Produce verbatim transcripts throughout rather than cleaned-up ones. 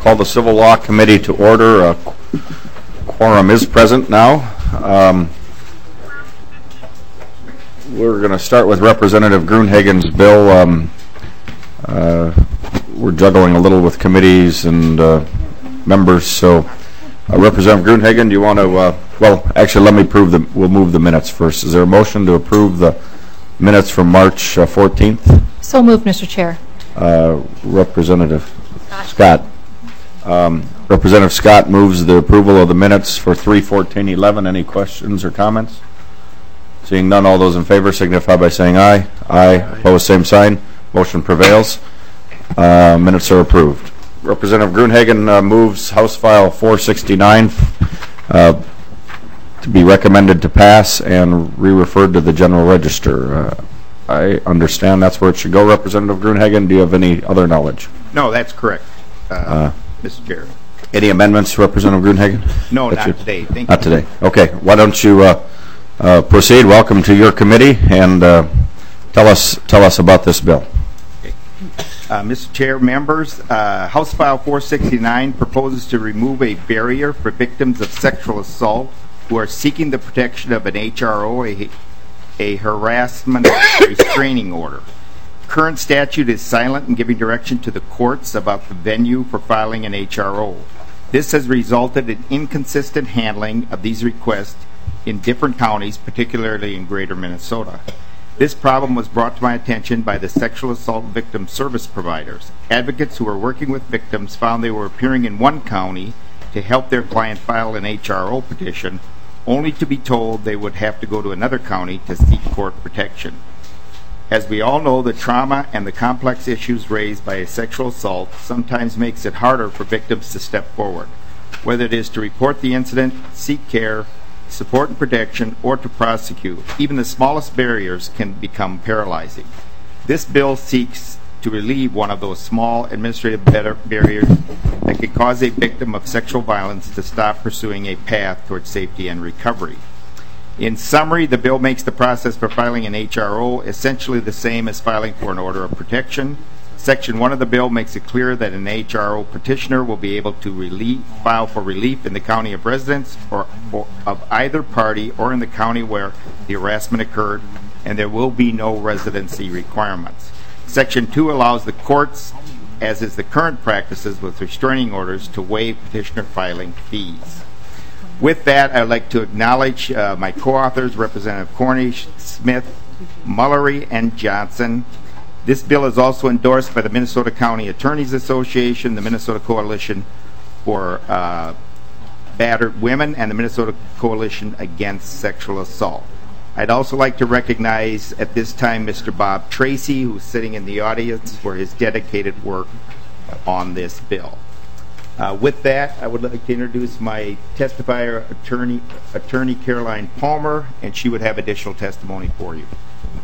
call the Civil Law Committee to order. A quorum is present now. Um, we're going to start with Representative Gruenhagen's bill. Um, uh, we're juggling a little with committees and uh, members, so uh, Representative Gruenhagen, do you want to, uh, well, actually let me prove the, we'll move the minutes first. Is there a motion to approve the minutes from March uh, fourteenth? So moved, Mister Chair. Uh, Representative Scott. Scott. Um, Representative Scott moves the approval of the minutes for three fourteen eleven. Any questions or comments? Seeing none, all those in favor signify by saying aye. Aye. Aye. Opposed, same sign. Motion prevails. Uh, minutes are approved. Representative Gruenhagen uh, moves House File four sixty-nine uh, to be recommended to pass and re-referred to the General Register. Uh, I understand that's where it should go. Representative Gruenhagen, do you have any other knowledge? No, that's correct, uh, uh, Mister Chair. Any amendments, Representative Gruenhagen? No, that's not your, today. Thank not you. today. Okay. Why don't you uh, uh, proceed? Welcome to your committee, and uh, tell us tell us about this bill. Okay. Uh, Mister Chair, members, uh, House File four sixty-nine proposes to remove a barrier for victims of sexual assault who are seeking the protection of an H R O, a a harassment restraining order. Current statute is silent in giving direction to the courts about the venue for filing an H R O. This has resulted in inconsistent handling of these requests in different counties, particularly in greater Minnesota. This problem was brought to my attention by the sexual assault victim service providers. Advocates who were working with victims found they were appearing in one county to help their client file an H R O petition, only to be told they would have to go to another county to seek court protection. As we all know, the trauma and the complex issues raised by a sexual assault sometimes makes it harder for victims to step forward, whether it is to report the incident, seek care, support and protection, or to prosecute. Even the smallest barriers can become paralyzing. This bill seeks to relieve one of those small administrative barriers that can cause a victim of sexual violence to stop pursuing a path towards safety and recovery. In summary, the bill makes the process for filing an H R O essentially the same as filing for an order of protection. Section one of the bill makes it clear that an H R O petitioner will be able to relief, file for relief in the county of residence or, or of either party or in the county where the harassment occurred, and there will be no residency requirements. Section two allows the courts, as is the current practices with restraining orders, to waive petitioner filing fees. With that, I'd like to acknowledge uh, my co-authors, Representative Cornish, Smith, Mullery, and Johnson. This bill is also endorsed by the Minnesota County Attorneys Association, the Minnesota Coalition for uh, Battered Women, and the Minnesota Coalition Against Sexual Assault. I'd also like to recognize at this time Mister Bob Tracy, who's sitting in the audience, for his dedicated work on this bill. Uh, with that, I would like to introduce my testifier, attorney, attorney Caroline Palmer, and she would have additional testimony for you.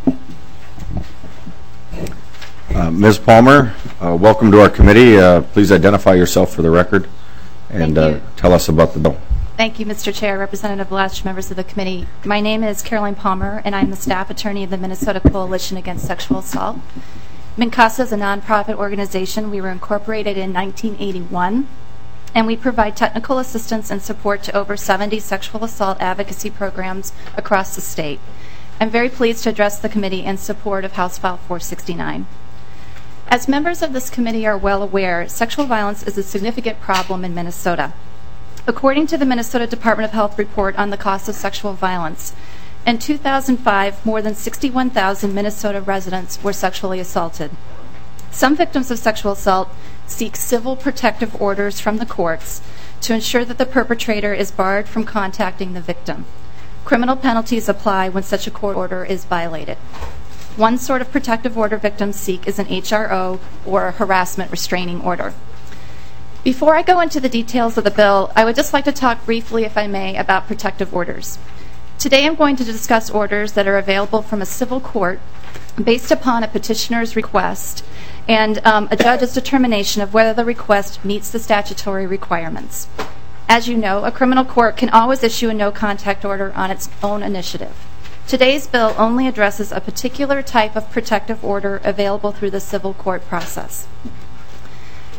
Uh, Miz Palmer, uh, welcome to our committee. Uh, please identify yourself for the record and uh, tell us about the bill. Thank you, Mister Chair, Representative Lesh, members of the committee. My name is Caroline Palmer, and I'm the staff attorney of the Minnesota Coalition Against Sexual Assault. MNCASA is a nonprofit organization. We were incorporated in nineteen eighty-one, and we provide technical assistance and support to over seventy sexual assault advocacy programs across the state. I'm very pleased to address the committee in support of House File four sixty-nine. As members of this committee are well aware, sexual violence is a significant problem in Minnesota. According to the Minnesota Department of Health report on the cost of sexual violence, in two thousand five, more than sixty-one thousand Minnesota residents were sexually assaulted. Some victims of sexual assault seek civil protective orders from the courts to ensure that the perpetrator is barred from contacting the victim. Criminal penalties apply when such a court order is violated. One sort of protective order victims seek is an H R O, or a harassment restraining order. Before I go into the details of the bill, I would just like to talk briefly, if I may, about protective orders. Today I'm going to discuss orders that are available from a civil court based upon a petitioner's request and um, a judge's determination of whether the request meets the statutory requirements. As you know, a criminal court can always issue a no-contact order on its own initiative. Today's bill only addresses a particular type of protective order available through the civil court process.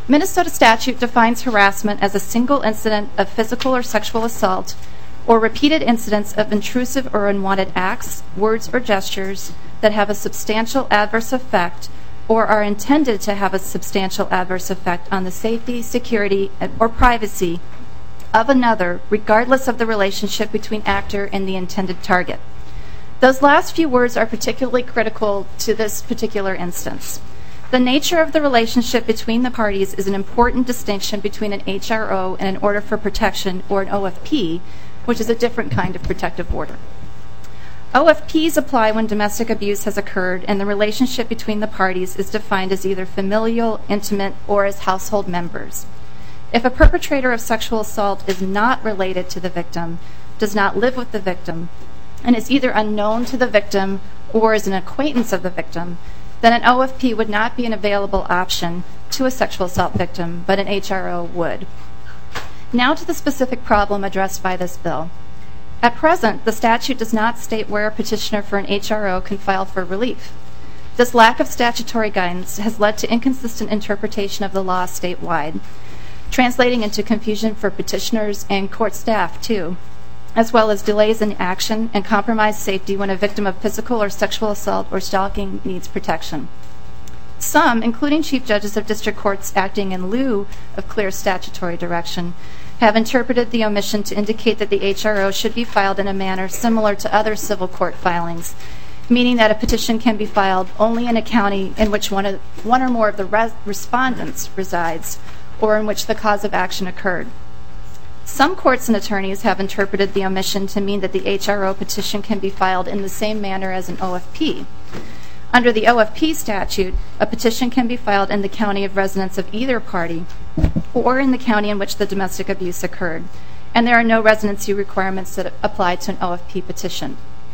Minnesota statute defines harassment as a single incident of physical or sexual assault or repeated incidents of intrusive or unwanted acts, words, or gestures that have a substantial adverse effect or are intended to have a substantial adverse effect on the safety, security, or privacy of another, regardless of the relationship between actor and the intended target. Those last few words are particularly critical to this particular instance. The nature of the relationship between the parties is an important distinction between an H R O and an order for protection, or an O F P, which is a different kind of protective order. O F Ps apply when domestic abuse has occurred and the relationship between the parties is defined as either familial, intimate, or as household members. If a perpetrator of sexual assault is not related to the victim, does not live with the victim, and is either unknown to the victim or is an acquaintance of the victim, then an O F P would not be an available option to a sexual assault victim, but an H R O would. Now to the specific problem addressed by this bill. At present, the statute does not state where a petitioner for an H R O can file for relief. This lack of statutory guidance has led to inconsistent interpretation of the law statewide, translating into confusion for petitioners and court staff, too, as well as delays in action and compromised safety when a victim of physical or sexual assault or stalking needs protection. Some, including chief judges of district courts acting in lieu of clear statutory direction, have interpreted the omission to indicate that the H R O should be filed in a manner similar to other civil court filings, meaning that a petition can be filed only in a county in which one, of, one or more of the res- respondents resides, or in which the cause of action occurred. Some courts and attorneys have interpreted the omission to mean that the H R O petition can be filed in the same manner as an O F P. Under the O F P statute, a petition can be filed in the county of residence of either party or in the county in which the domestic abuse occurred, and there are no residency requirements that apply to an O F P petition.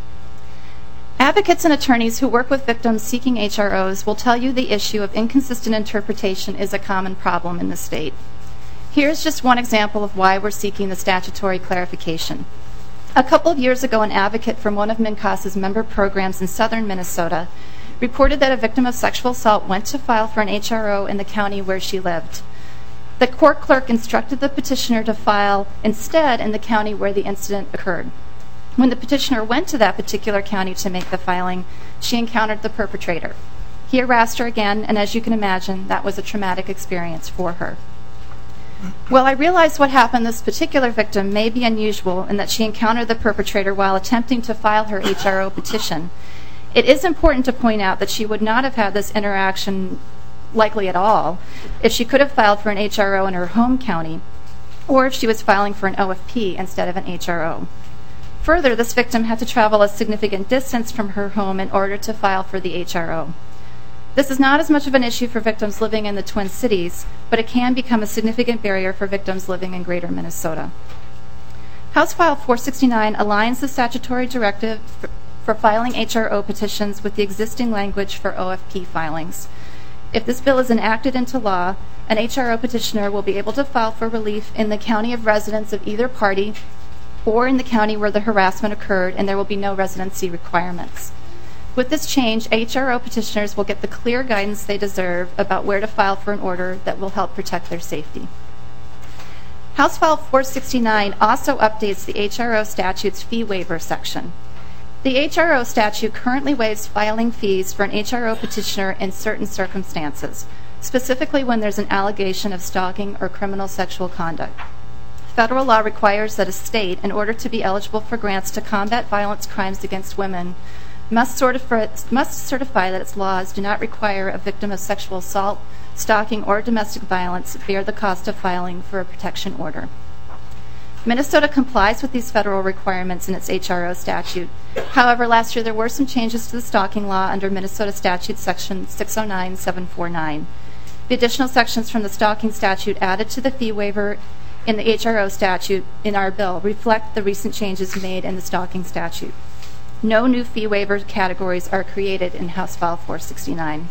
Advocates and attorneys who work with victims seeking H R Os will tell you the issue of inconsistent interpretation is a common problem in the state. Here's just one example of why we're seeking the statutory clarification. A couple of years ago, an advocate from one of MNCOS's member programs in southern Minnesota reported that a victim of sexual assault went to file for an H R O in the county where she lived. The court clerk instructed the petitioner to file instead in the county where the incident occurred. When the petitioner went to that particular county to make the filing, she encountered the perpetrator. He harassed her again, and as you can imagine, that was a traumatic experience for her. Well, I realize what happened this particular victim may be unusual in that she encountered the perpetrator while attempting to file her H R O petition. It is important to point out that she would not have had this interaction likely at all if she could have filed for an H R O in her home county or if she was filing for an O F P instead of an H R O. Further, this victim had to travel a significant distance from her home in order to file for the H R O. This is not as much of an issue for victims living in the Twin Cities, but it can become a significant barrier for victims living in greater Minnesota. House File four sixty-nine aligns the statutory directive for, for filing H R O petitions with the existing language for O F P filings. If this bill is enacted into law, an H R O petitioner will be able to file for relief in the county of residence of either party or in the county where the harassment occurred, and there will be no residency requirements. With this change, H R O petitioners will get the clear guidance they deserve about where to file for an order that will help protect their safety. House File four sixty-nine also updates the H R O statute's fee waiver section. The H R O statute currently waives filing fees for an H R O petitioner in certain circumstances, specifically when there's an allegation of stalking or criminal sexual conduct. Federal law requires that a state, in order to be eligible for grants to combat violence crimes against women, must certify, must certify that its laws do not require a victim of sexual assault, stalking, or domestic violence bear the cost of filing for a protection order. Minnesota complies with these federal requirements in its H R O statute. However, last year there were some changes to the stalking law under Minnesota Statute Section six oh nine seven forty-nine. The additional sections from the stalking statute added to the fee waiver in the H R O statute in our bill reflect the recent changes made in the stalking statute. No new fee waiver categories are created in House File four sixty-nine.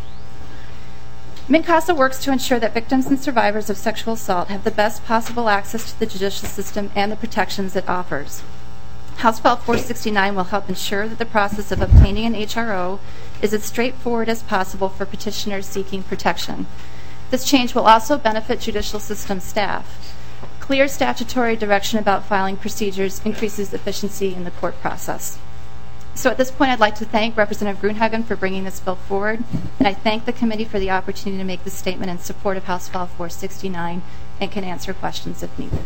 MNCOSA works to ensure that victims and survivors of sexual assault have the best possible access to the judicial system and the protections it offers. House File four sixty-nine will help ensure that the process of obtaining an H R O is as straightforward as possible for petitioners seeking protection. This change will also benefit judicial system staff. Clear statutory direction about filing procedures increases efficiency in the court process. So at this point, I'd like to thank Representative Gruenhagen for bringing this bill forward, and I thank the committee for the opportunity to make this statement in support of House File four sixty-nine and can answer questions if needed.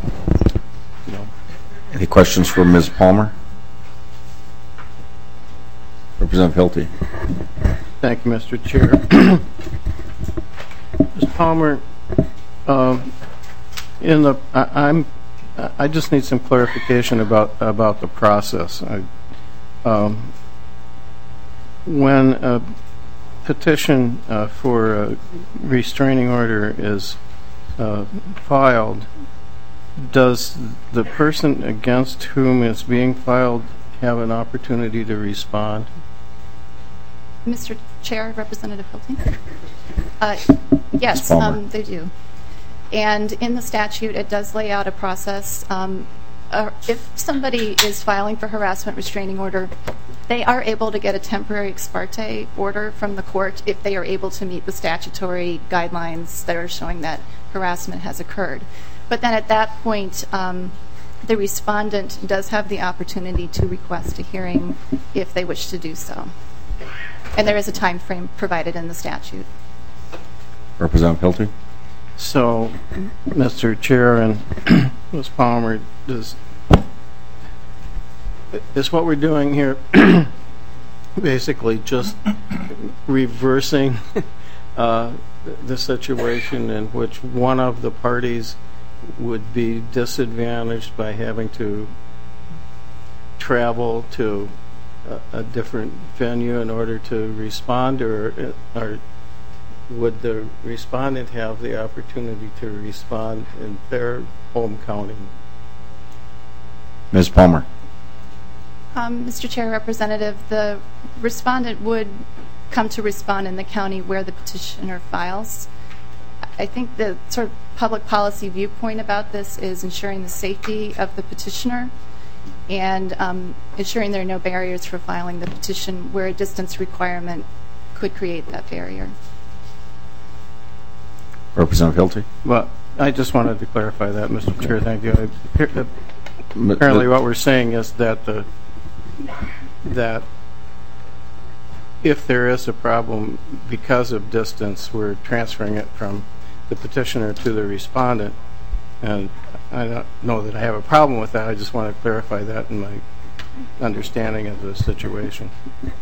Any questions for Miz Palmer? Representative Hilty. Thank you, Mister Chair. Miz Palmer, um, in the I, I'm I just need some clarification about about the process. I, um, when a petition uh, for a restraining order is uh, filed, does the person against whom it's being filed have an opportunity to respond? Mister Chair, Representative Hilton? Uh, yes, um, they do. And in the statute, it does lay out a process. Um, uh, if somebody is filing for harassment restraining order, they are able to get a temporary ex parte order from the court if they are able to meet the statutory guidelines that are showing that harassment has occurred. But then at that point, um, the respondent does have the opportunity to request a hearing if they wish to do so. And there is a time frame provided in the statute. Representative Hilty. So, Mister Chair and Miz Palmer, does, is what we're doing here basically just reversing uh, the situation in which one of the parties would be disadvantaged by having to travel to a, a different venue in order to respond, or, or would the respondent have the opportunity to respond in their home county? Miz Palmer. Um, Mister Chair, Representative, the respondent would come to respond in the county where the petitioner files. I think the sort of public policy viewpoint about this is ensuring the safety of the petitioner and um, ensuring there are no barriers for filing the petition where a distance requirement could create that barrier. Representative Hilty. Well, I just wanted to clarify that, Mister Chair. Thank you. I, apparently what we're saying is that the that if there is a problem because of distance, we're transferring it from the petitioner to the respondent. And I don't know that I have a problem with that. I just want to clarify that in my understanding of the situation.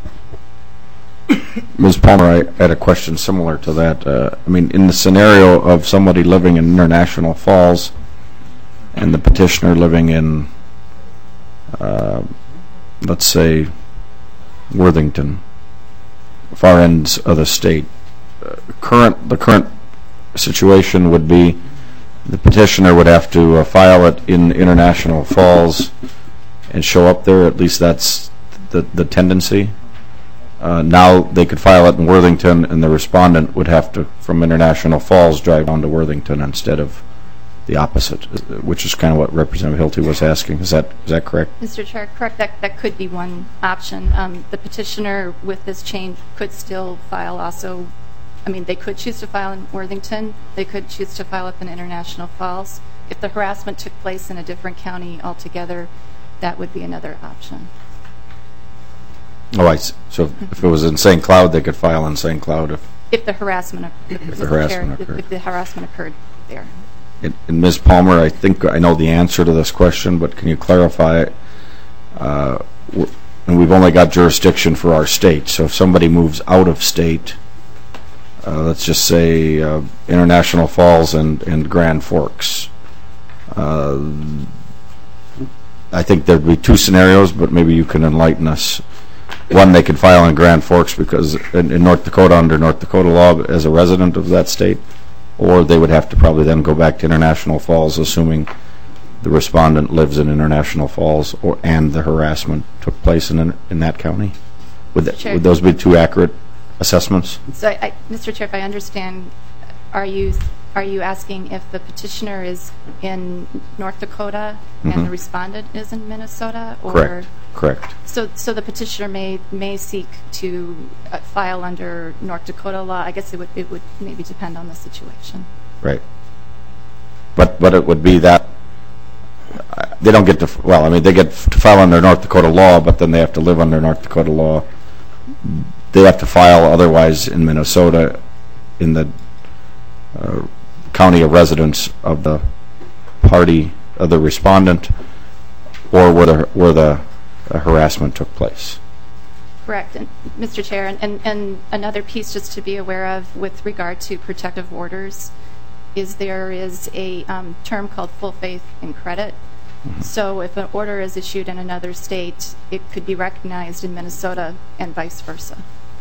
Miz Palmer, I had a question similar to that. Uh, I mean, in the scenario of somebody living in International Falls and the petitioner living in, uh, let's say, Worthington, far ends of the state, uh, current the current situation would be the petitioner would have to uh, file it in International Falls and show up there. At least that's the the tendency. Uh, now they could file it in Worthington, and the respondent would have to, from International Falls, drive down to Worthington instead of the opposite, which is kind of what Representative Hilty was asking. Is that is that correct? Mister Chair, correct. That that could be one option. Um, the petitioner with this change could still file also. I mean, they could choose to file in Worthington. They could choose to file up in International Falls. If the harassment took place in a different county altogether, that would be another option. Oh, I see. So if it was in Saint Cloud, they could file in Saint Cloud if if the harassment if, if the harassment Chair, occurred. If the harassment occurred there. And, and Miz Palmer, I think I know the answer to this question, but can you clarify it? Uh, and we've only got jurisdiction for our state. So if somebody moves out of state, uh, let's just say uh, International Falls and, and Grand Forks, uh, I think there'd be two scenarios, but maybe you can enlighten us. One, they could file in Grand Forks because in, in North Dakota, under North Dakota law, as a resident of that state, or they would have to probably then go back to International Falls, assuming the respondent lives in International Falls, or and the harassment took place in in that county. Would, that, Sure. would those be two accurate assessments? So, I, I, Mister Chair, if I understand, are you are you asking if the petitioner is in North Dakota Mhm. and the respondent is in Minnesota? Or Correct. Correct. So, so the petitioner may may seek to uh, file under North Dakota law. I guess it would it would maybe depend on the situation. Right. But but it would be that uh, they don't get to f- well, I mean they get f- to file under North Dakota law, but then they have to live under North Dakota law. They have to file otherwise in Minnesota in the uh, county of residence of the party of the respondent, or where the where the uh, harassment took place. Correct, and, Mister Chair, and, and, and another piece just to be aware of with regard to protective orders is there is a um, term called full faith and credit. Mm-hmm. So if an order is issued in another state, it could be recognized in Minnesota and vice versa.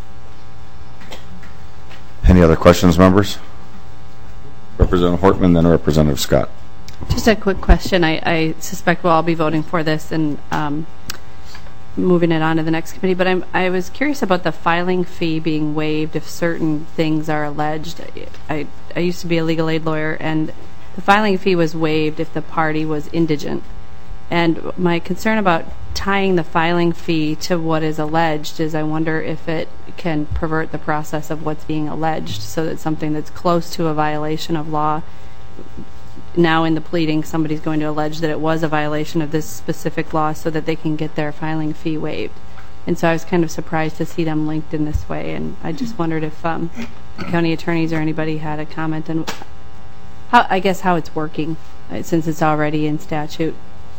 Any other questions, members? Representative Hortman, then Representative Scott. Just a quick question. I, I suspect we'll all be voting for this and um, moving it on to the next committee, but I'm, I was curious about the filing fee being waived if certain things are alleged. I, I used to be a legal aid lawyer, and the filing fee was waived if the party was indigent. And my concern about tying the filing fee to what is alleged is I wonder if it can pervert the process of what's being alleged, so that something that's close to a violation of law, now in the pleading somebody's going to allege that it was a violation of this specific law so that they can get their filing fee waived. And so I was kind of surprised to see them linked in this way, and I just wondered if um, county attorneys or anybody had a comment on how, I guess, how it's working, uh, since it's already in statute.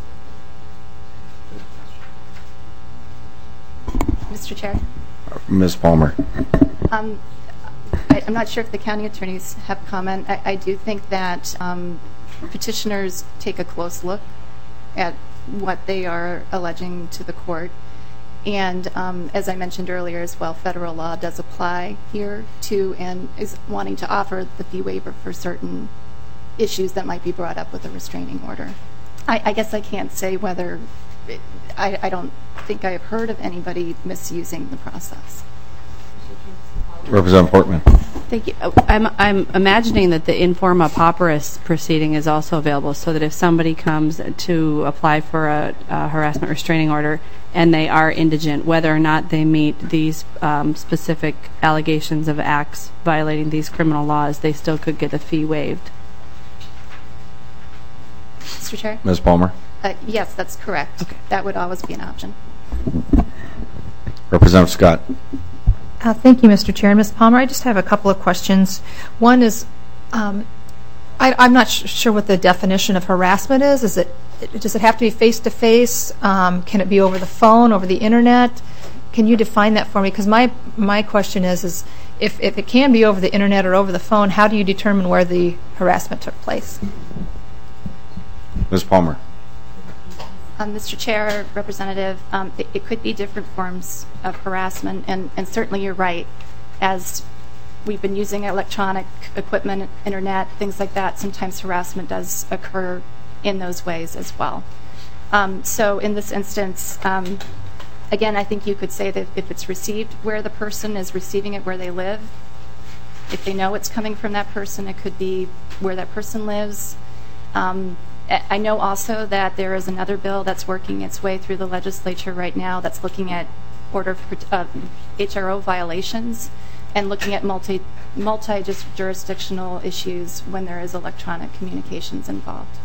Mister Chair? Miz Palmer. Um, I, I'm not sure if the county attorneys have comment. I, I do think that um, petitioners take a close look at what they are alleging to the court. And um, as I mentioned earlier as well, federal law does apply here too, and is wanting to offer the fee waiver for certain issues that might be brought up with a restraining order. I, I guess I can't say whether, it, I, I don't think I have heard of anybody misusing the process. Representative Portman. Thank you. Uh, I'm, I'm imagining that the informa pauperis proceeding is also available, so that if somebody comes to apply for a, a harassment restraining order and they are indigent, whether or not they meet these um, specific allegations of acts violating these criminal laws, they still could get the fee waived. Mister Chair? Miz Palmer. Uh, yes, that's correct. Okay. That would always be an option. Representative Scott. Uh, thank you, Mister Chair. And Miz Palmer, I just have a couple of questions. One is, um, I, I'm not sh- sure what the definition of harassment is. Is it, does it have to be face-to-face? Um, can it be over the phone, over the Internet? Can you define that for me? Because my, my question is, is if, if it can be over the Internet or over the phone, how do you determine where the harassment took place? Miz Palmer. Um, Mister Chair, Representative, um, it, it could be different forms of harassment, and, and certainly you're right. As we've been using electronic equipment, Internet, things like that, sometimes harassment does occur in those ways as well. Um, so in this instance, um, again, I think you could say that if it's received where the person is receiving it, where they live, if they know it's coming from that person, it could be where that person lives. Um, I know also that there is another bill that's working its way through the legislature right now that's looking at order for, uh, H R O violations and looking at multi multi-jurisdictional issues when there is electronic communications involved.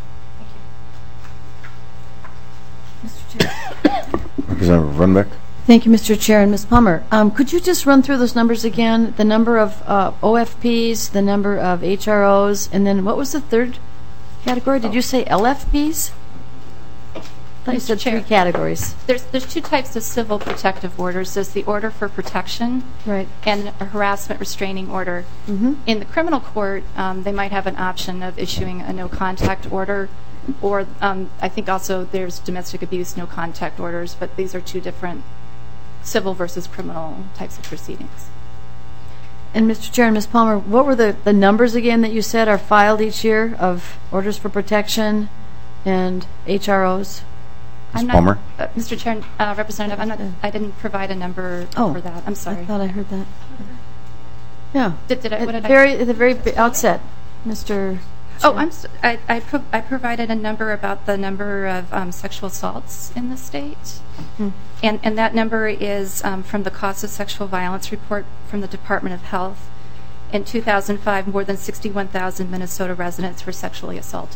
Mister Chair. Representative Runbeck. Thank you, Mister Chair. And Miz Palmer, um, could you just run through those numbers again? The number of uh, O F Ps, the number of H R Os, and then what was the third category? Did you say L F Ps? I thought you said Chair, three categories. There's there's two types of civil protective orders. There's the order for protection, Right. and a harassment restraining order. Mm-hmm. In the criminal court, um, they might have an option of issuing a no contact order, or um, I think also there's domestic abuse no contact orders, but these are two different civil versus criminal types of proceedings. And Mister Chair and Miz Palmer, what were the, the numbers again that you said are filed each year of orders for protection and H R Os? I'm not, Palmer? uh, Mister Chair, uh, Representative, I'm not. I didn't provide a number Oh, for that. I'm sorry. I thought I heard that. Yeah. Did, did I? At What the did very, I? at the very outset. Mister Oh, I'm, s- I, I pro- I provided a number about the number of um, sexual assaults in the state. Hmm. And, and that number is um, from the Cost of Sexual Violence report from the Department of Health. In two thousand five, more than sixty-one thousand Minnesota residents were sexually assaulted.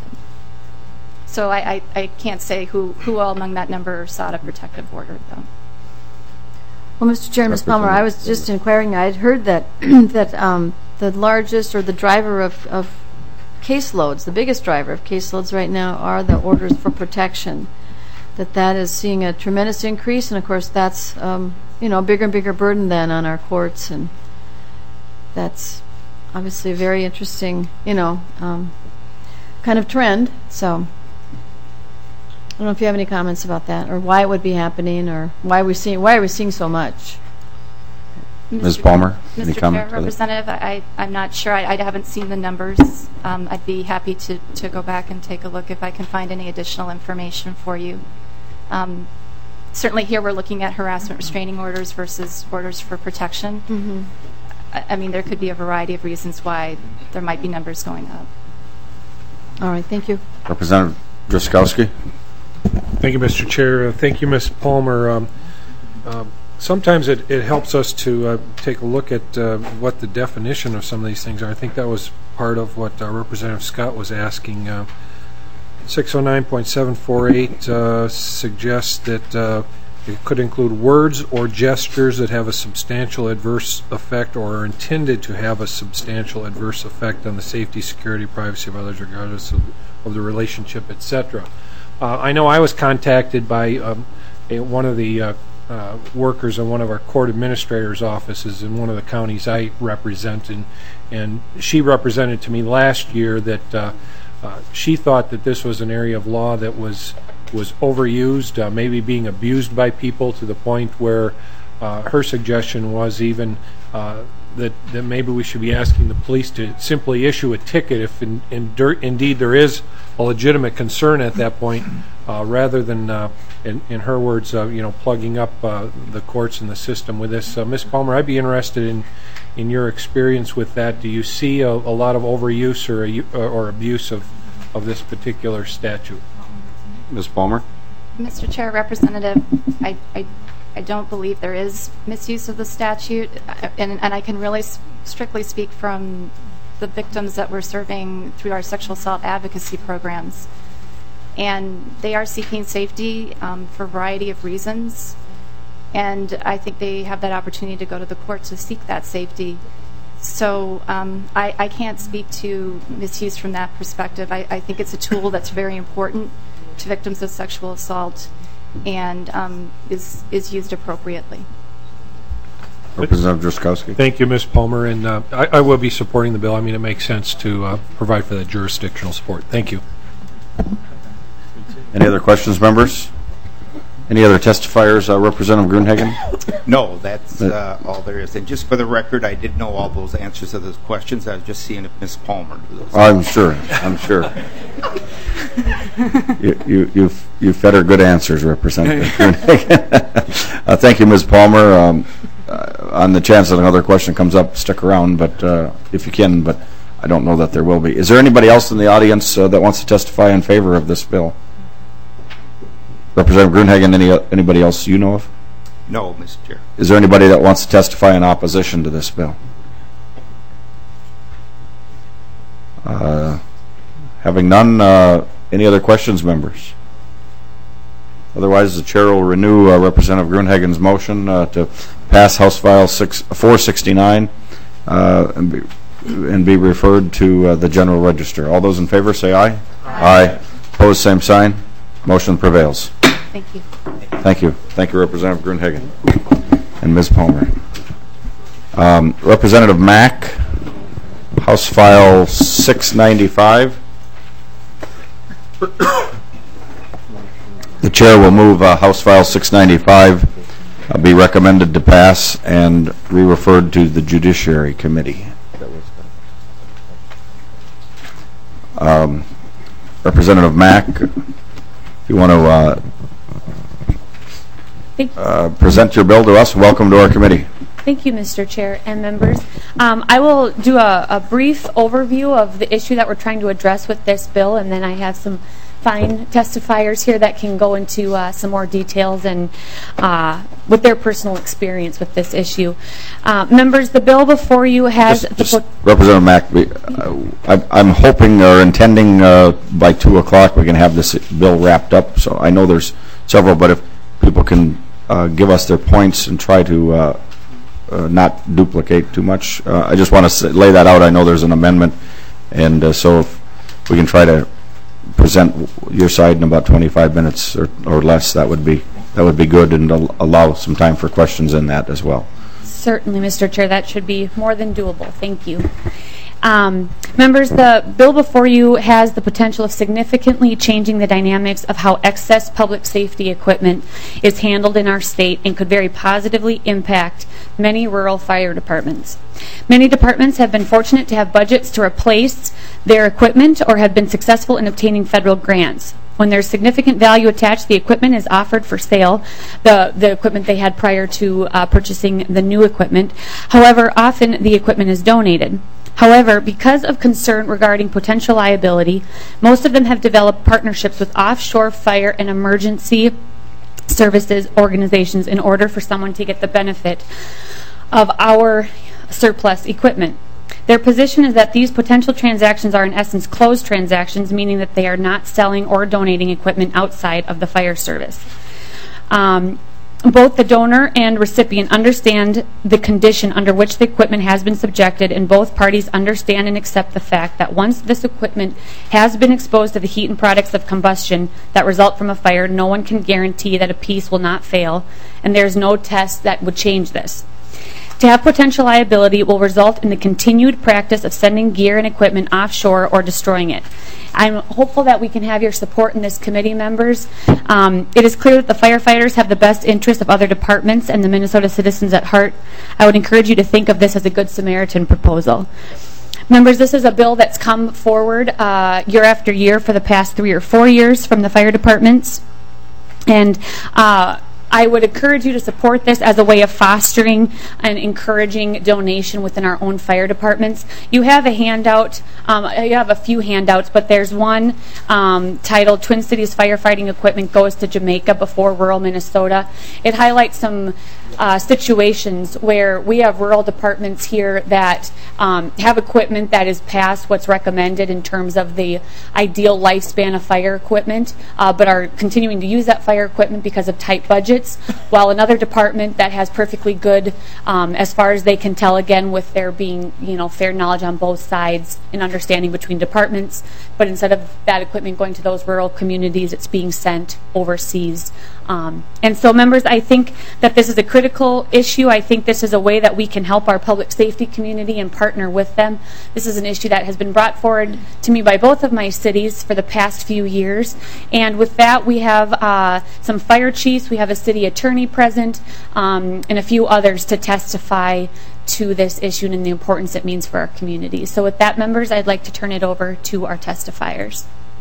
So I, I, I can't say who, who all among that number sought a protective order, though. Well, Mister Chair, Miz Palmer, I was just inquiring. I had heard that that um, the largest or the driver of, of caseloads, the biggest driver of caseloads right now are the orders for protection. That that is seeing a tremendous increase, and of course that's um, you know a bigger and bigger burden then on our courts, and that's obviously a very interesting you know um, kind of trend. So I don't know if you have any comments about that, or why it would be happening, or why we seeing why are we seeing so much? Miz Palmer, any Mister comment? Chair, Representative, I, I'm not sure. I, I haven't seen the numbers. Um, I'd be happy to, to go back and take a look if I can find any additional information for you. Um, certainly here we're looking at harassment restraining orders versus orders for protection. Mm-hmm. I, I mean, there could be a variety of reasons why there might be numbers going up. All right, thank you. Representative Drazkowski. Thank you, Mister Chair. Uh, thank you, Miz Palmer. Um, uh, sometimes it, it helps us to uh, take a look at uh, what the definition of some of these things are. I think that was part of what uh, Representative Scott was asking. Uh, six oh nine point seven four eight uh, suggests that uh, it could include words or gestures that have a substantial adverse effect or are intended to have a substantial adverse effect on the safety, security, privacy of others, regardless of, of the relationship, et cetera. Uh, I know I was contacted by um, a, one of the uh, uh, workers in one of our court administrators' offices in one of the counties I represent, and, and she represented to me last year that uh, uh, she thought that this was an area of law that was was overused, uh, maybe being abused by people to the point where uh, her suggestion was even uh, that, that maybe we should be asking the police to simply issue a ticket if in, in dirt, indeed there is a legitimate concern at that point, uh, rather than, uh, in, in her words, uh, you know, plugging up uh, the courts and the system with this. Uh, Miz Palmer, I'd be interested in, in your experience with that. Do you see a, a lot of overuse or, a, or abuse of, of this particular statute? Miz Palmer. Mister Chair, Representative, I, I, I don't believe there is misuse of the statute, and, and I can really s- strictly speak from the victims that we're serving through our sexual assault advocacy programs. And they are seeking safety um, for a variety of reasons. And I think they have that opportunity to go to the court to seek that safety. So um, I, I can't speak to misuse from that perspective. I, I think it's a tool that's very important to victims of sexual assault and um, is, is used appropriately. Representative Drazkowski. Thank you, Miz Palmer, and uh, I, I will be supporting the bill. I mean, it makes sense to uh, provide for that jurisdictional support. Thank you. Any other questions, members? Any other testifiers? Uh, Representative Gruenhagen? No, that's uh, all there is. And just for the record, I didn't know all those answers to those questions. I was just seeing if Miz Palmer knew those. I'm sure. I'm sure. you, you, you've, you've fed her good answers, Representative Gruenhagen. uh, thank you, Miz Palmer. Um, uh, on the chance that another question comes up, stick around, but uh, if you can, but I don't know that there will be. Is there anybody else in the audience uh, that wants to testify in favor of this bill? Representative Gruenhagen, any, anybody else you know of? No, Mister Chair. Is there anybody that wants to testify in opposition to this bill? Uh, having none, uh, any other questions, members? Otherwise, the chair will renew uh, Representative Gruenhagen's motion uh, to pass House File six, four sixty-nine uh, and, be, and be referred to uh, the General Register. All those in favor say aye. Aye. Aye. Opposed, same sign. Motion prevails. Thank you. Thank you. Thank you, Representative Gruenhagen and Miz Palmer. Um, Representative Mack, House File six ninety-five. The chair will move uh, House File six ninety-five uh, be recommended to pass and re-referred to the Judiciary Committee. Um, Representative Mack, if you want to uh, uh, present your bill to us, welcome to our committee. Thank you, Mister Chair and members. Um, I will do a, a brief overview of the issue that we're trying to address with this bill, and then I have some fine testifiers here that can go into uh, some more details and uh, with their personal experience with this issue. Uh, members, the bill before you has... Just, just Representative Mack, we, uh, I, I'm hoping or intending uh, by two o'clock we can have this bill wrapped up. So I know there's several, but if people can uh, give us their points and try to uh, uh, not duplicate too much. Uh, I just want to lay that out. I know there's an amendment, and uh, so if we can try to present your side in about twenty-five minutes or, or less, that would be that would be good, and allow some time for questions in that as well. Certainly, Mister Chair, that should be more than doable. Thank you. Um, members, the bill before you has the potential of significantly changing the dynamics of how excess public safety equipment is handled in our state and could very positively impact many rural fire departments. Many departments have been fortunate to have budgets to replace their equipment or have been successful in obtaining federal grants. When there's significant value attached, the equipment is offered for sale, the, the equipment they had prior to uh, purchasing the new equipment. However, often the equipment is donated. However, because of concern regarding potential liability, most of them have developed partnerships with offshore fire and emergency services organizations in order for someone to get the benefit of our surplus equipment. Their position is that these potential transactions are in essence closed transactions, meaning that they are not selling or donating equipment outside of the fire service. Um, both the donor and recipient understand the condition under which the equipment has been subjected, and both parties understand and accept the fact that once this equipment has been exposed to the heat and products of combustion that result from a fire, no one can guarantee that a piece will not fail, and there's no test that would change this. To have potential liability will result in the continued practice of sending gear and equipment offshore or destroying it. I'm hopeful that we can have your support in this committee, members. Um, it is clear that the firefighters have the best interests of other departments and the Minnesota citizens at heart. I would encourage you to think of this as a Good Samaritan proposal. Members, this is a bill that's come forward uh, year after year for the past three or four years from the fire departments. And uh, I would encourage you to support this as a way of fostering and encouraging donation within our own fire departments. You have a handout, um, you have a few handouts, but there's one um, titled Twin Cities Firefighting Equipment Goes to Jamaica Before Rural Minnesota. It highlights some uh, situations where we have rural departments here that um, have equipment that is past what's recommended in terms of the ideal lifespan of fire equipment, uh, but are continuing to use that fire equipment because of tight budgets, while another department that has perfectly good, um, as far as they can tell, again, with there being, you know, fair knowledge on both sides and understanding between departments, but instead of that equipment going to those rural communities, it's being sent overseas. Um, and so, members, I think that this is a critical issue. I think this is a way that we can help our public safety community and partner with them. This is an issue that has been brought forward to me by both of my cities for the past few years. And with that, we have uh, some fire chiefs, we have a city attorney present, um, and a few others to testify to this issue and the importance it means for our community. So with that, members, I'd like to turn it over to our testifiers.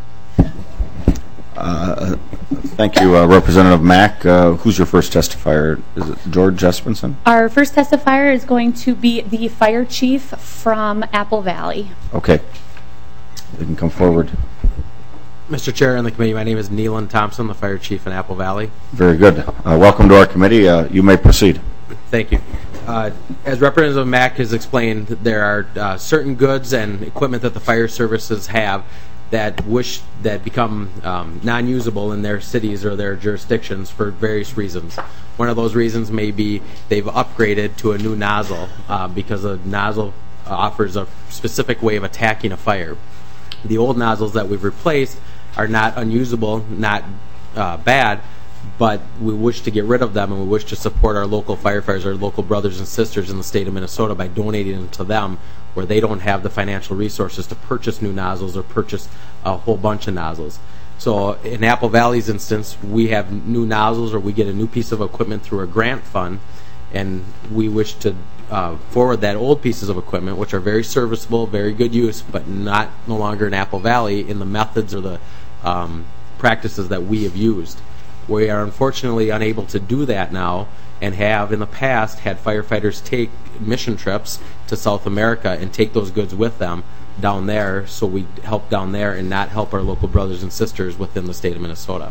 Uh, thank you, uh, Representative Mack. Uh, who's your first testifier? Is it George Espenson? Our first testifier is going to be the fire chief from Apple Valley. Okay. You can come forward. Mister Chair and the committee, my name is Neelan Thompson, the fire chief in Apple Valley. Very good. Uh, welcome to our committee. Uh, you may proceed. Thank you. Uh, as Representative Mack has explained, there are uh, certain goods and equipment that the fire services have that wish that become um, non-usable in their cities or their jurisdictions for various reasons. One of those reasons may be they've upgraded to a new nozzle uh, because a nozzle uh, offers a specific way of attacking a fire. The old nozzles that we've replaced are not unusable, not uh, bad, but we wish to get rid of them, and we wish to support our local firefighters, our local brothers and sisters in the state of Minnesota by donating them to them where they don't have the financial resources to purchase new nozzles or purchase a whole bunch of nozzles. So in Apple Valley's instance, we have new nozzles, or we get a new piece of equipment through a grant fund, and we wish to uh, forward that old pieces of equipment, which are very serviceable, very good use, but not no longer in Apple Valley in the methods or the um, practices that we have used. We are unfortunately unable to do that now, and have in the past had firefighters take mission trips to South America and take those goods with them down there, so we help down there and not help our local brothers and sisters within the state of Minnesota.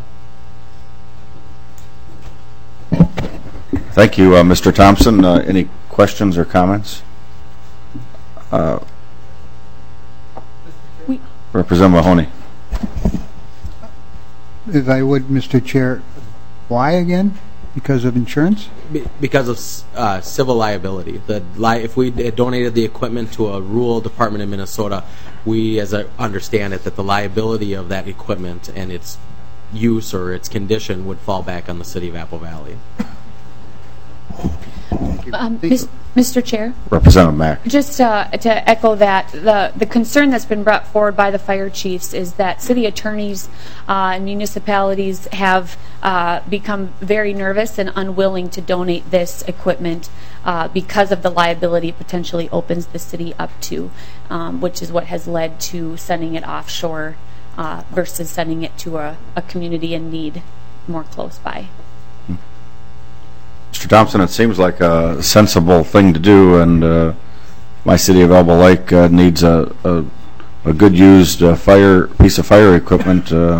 Thank you, uh, Mister Thompson. Uh, any questions or comments? Uh, We- Representative Mahoney. If I would, Mister Chair, why again? Because of insurance? Be- Because of uh, civil liability. The li- if we d- donated the equipment to a rural department in Minnesota, we, as I understand it, that the liability of that equipment and its use or its condition would fall back on the city of Apple Valley. Um, Mis- Mister Chair? Representative Mack. Just uh, to echo that, the, the concern that's been brought forward by the fire chiefs is that city attorneys uh, and municipalities have uh, become very nervous and unwilling to donate this equipment uh, because of the liability it potentially opens the city up to, um, which is what has led to sending it offshore uh, versus sending it to a, a community in need more close by. Mister Thompson, it seems like a sensible thing to do, and uh, my city of Elbow Lake uh, needs a, a, a good used uh, fire piece of fire equipment. Uh,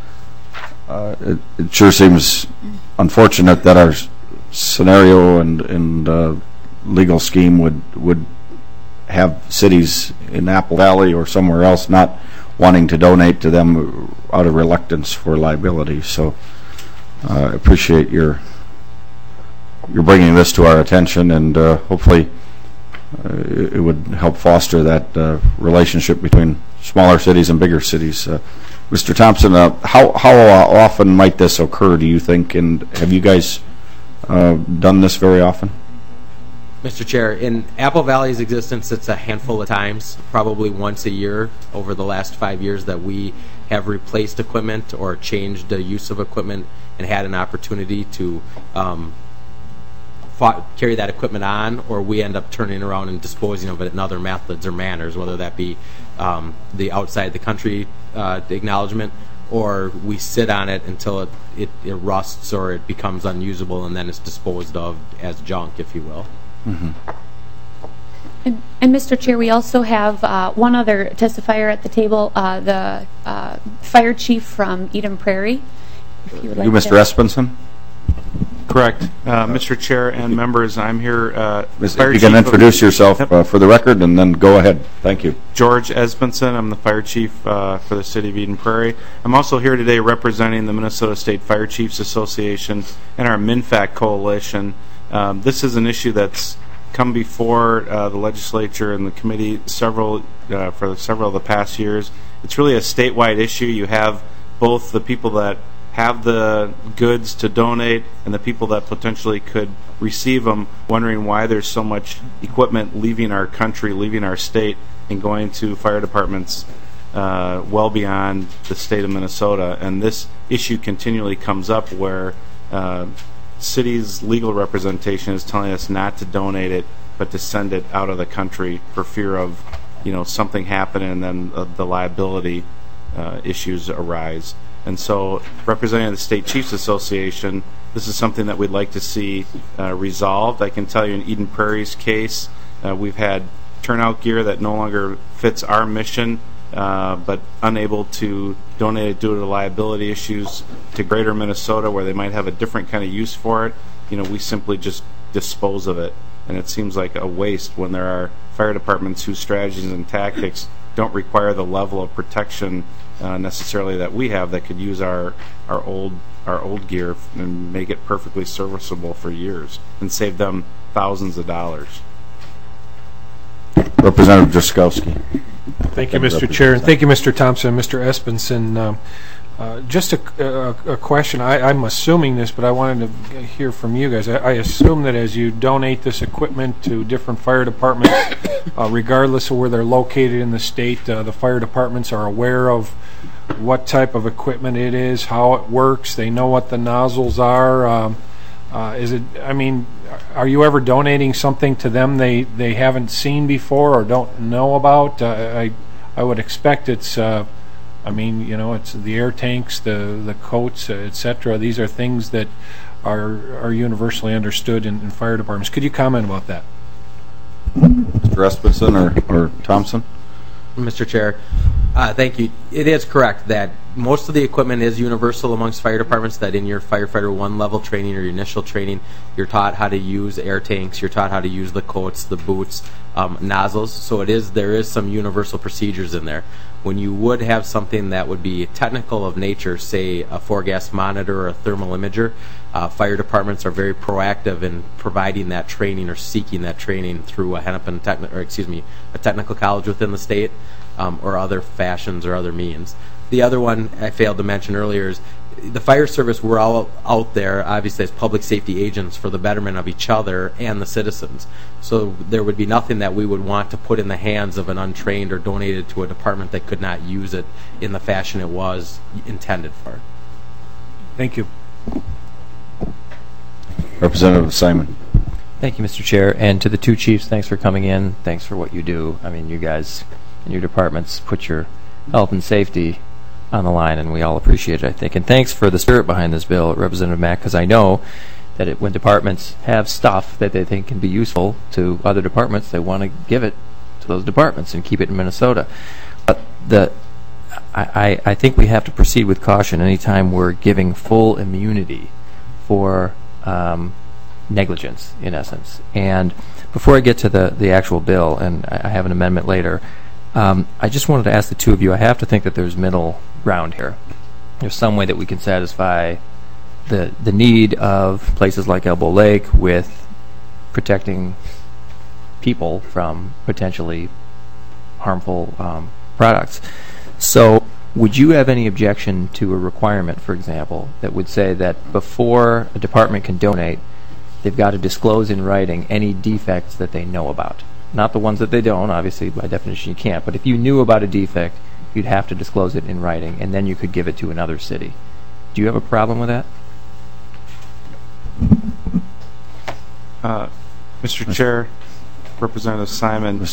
uh, it, it sure seems unfortunate that our scenario and, and uh, legal scheme would would have cities in Apple Valley or somewhere else not wanting to donate to them out of reluctance for liability. So uh, I appreciate your you're bringing this to our attention, and uh, hopefully uh, it, it would help foster that uh, relationship between smaller cities and bigger cities. Uh, Mister Thompson, uh, how how uh, often might this occur, do you think, and have you guys uh, done this very often? Mister Chair, in Apple Valley's existence, it's a handful of times, probably once a year over the last five years that we have replaced equipment or changed the use of equipment and had an opportunity to um, fought, carry that equipment on, or we end up turning around and disposing of it in other methods or manners, whether that be um, the outside the country uh, acknowledgement, or we sit on it until it, it, it rusts or it becomes unusable, and then it's disposed of as junk, if you will. Mm-hmm. And, and Mister Chair, we also have uh, one other testifier at the table, uh, the uh, fire chief from Eden Prairie. If you would like you, Mister to. Espenson? Correct. Uh, Mister Chair and members, I'm here. Uh, If you can introduce yourself uh, for the record, and then go ahead. Thank you. George Espenson. I'm the fire chief uh, for the city of Eden Prairie. I'm also here today representing the Minnesota State Fire Chiefs Association and our MINFAC coalition. Um, this is an issue that's come before uh, the legislature and the committee several uh, for several of the past years. It's really a statewide issue. You have both the people that have the goods to donate and the people that potentially could receive them, wondering why there's so much equipment leaving our country, leaving our state, and going to fire departments uh, well beyond the state of Minnesota. And this issue continually comes up where uh, city's legal representation is telling us not to donate it, but to send it out of the country for fear of, you know, something happening, and then uh, the liability uh, issues arise. And so, representing the State Chiefs Association, this is something that we'd like to see uh, resolved. I can tell you in Eden Prairie's case, uh, we've had turnout gear that no longer fits our mission, uh, but unable to donate it due to liability issues to Greater Minnesota, where they might have a different kind of use for it. You know, we simply just dispose of it, and it seems like a waste when there are fire departments whose strategies and tactics don't require the level of protection uh, necessarily that we have, that could use our our old our old gear and make it perfectly serviceable for years and save them thousands of dollars. Representative Driscollowski. Thank you, Mister Chair, and thank you, Mister Thompson and Mister Espenson. Um, uh, just a, a, a question. I, I'm assuming this, but I wanted to hear from you guys. I, I assume that as you donate this equipment to different fire departments, uh, regardless of where they're located in the state, uh, the fire departments are aware of what type of equipment it is, how it works. They know what the nozzles are. Um, uh, is it? I mean, are you ever donating something to them they they haven't seen before or don't know about? Uh, I I would expect it's uh, I mean, you know, it's the air tanks, the the coats, uh, et cetera. These are things that are are universally understood in, in fire departments. Could you comment about that? Mister Espenson or, or Thompson? Mister Chair, uh, thank you. It is correct that most of the equipment is universal amongst fire departments, that in your firefighter one level training or your initial training, you're taught how to use air tanks, you're taught how to use the coats, the boots, um, nozzles. So it is there is some universal procedures in there. When you would have something that would be technical of nature, say a four-gas monitor or a thermal imager, uh, fire departments are very proactive in providing that training or seeking that training through a Hennepin, techni- or excuse me, a technical college within the state, um, or other fashions or other means. The other one I failed to mention earlier is the fire service. We're all out there, obviously, as public safety agents for the betterment of each other and the citizens. So there would be nothing that we would want to put in the hands of an untrained or donated to a department that could not use it in the fashion it was intended for. Thank you. Representative Simon. Thank you, Mister Chair. And to the two chiefs, thanks for coming in. Thanks for what you do. I mean, you guys and your departments put your health and safety on the line, and we all appreciate it, I think. And thanks for the spirit behind this bill, Representative Mack, because I know that it, when departments have stuff that they think can be useful to other departments, they want to give it to those departments and keep it in Minnesota. But the, I, I, I think we have to proceed with caution anytime we're giving full immunity for um, negligence, in essence. And before I get to the, the actual bill, and I, I have an amendment later, um, I just wanted to ask the two of you, I have to think that there's middle ground here. There's some way that we can satisfy the the need of places like Elbow Lake with protecting people from potentially harmful um, products. So would you have any objection to a requirement, for example, that would say that before a department can donate, they've got to disclose in writing any defects that they know about? Not the ones that they don't, obviously by definition you can't, but if you knew about a defect, you'd have to disclose it in writing, and then you could give it to another city. Do you have a problem with that? Uh, Mister Chair, Representative Simon.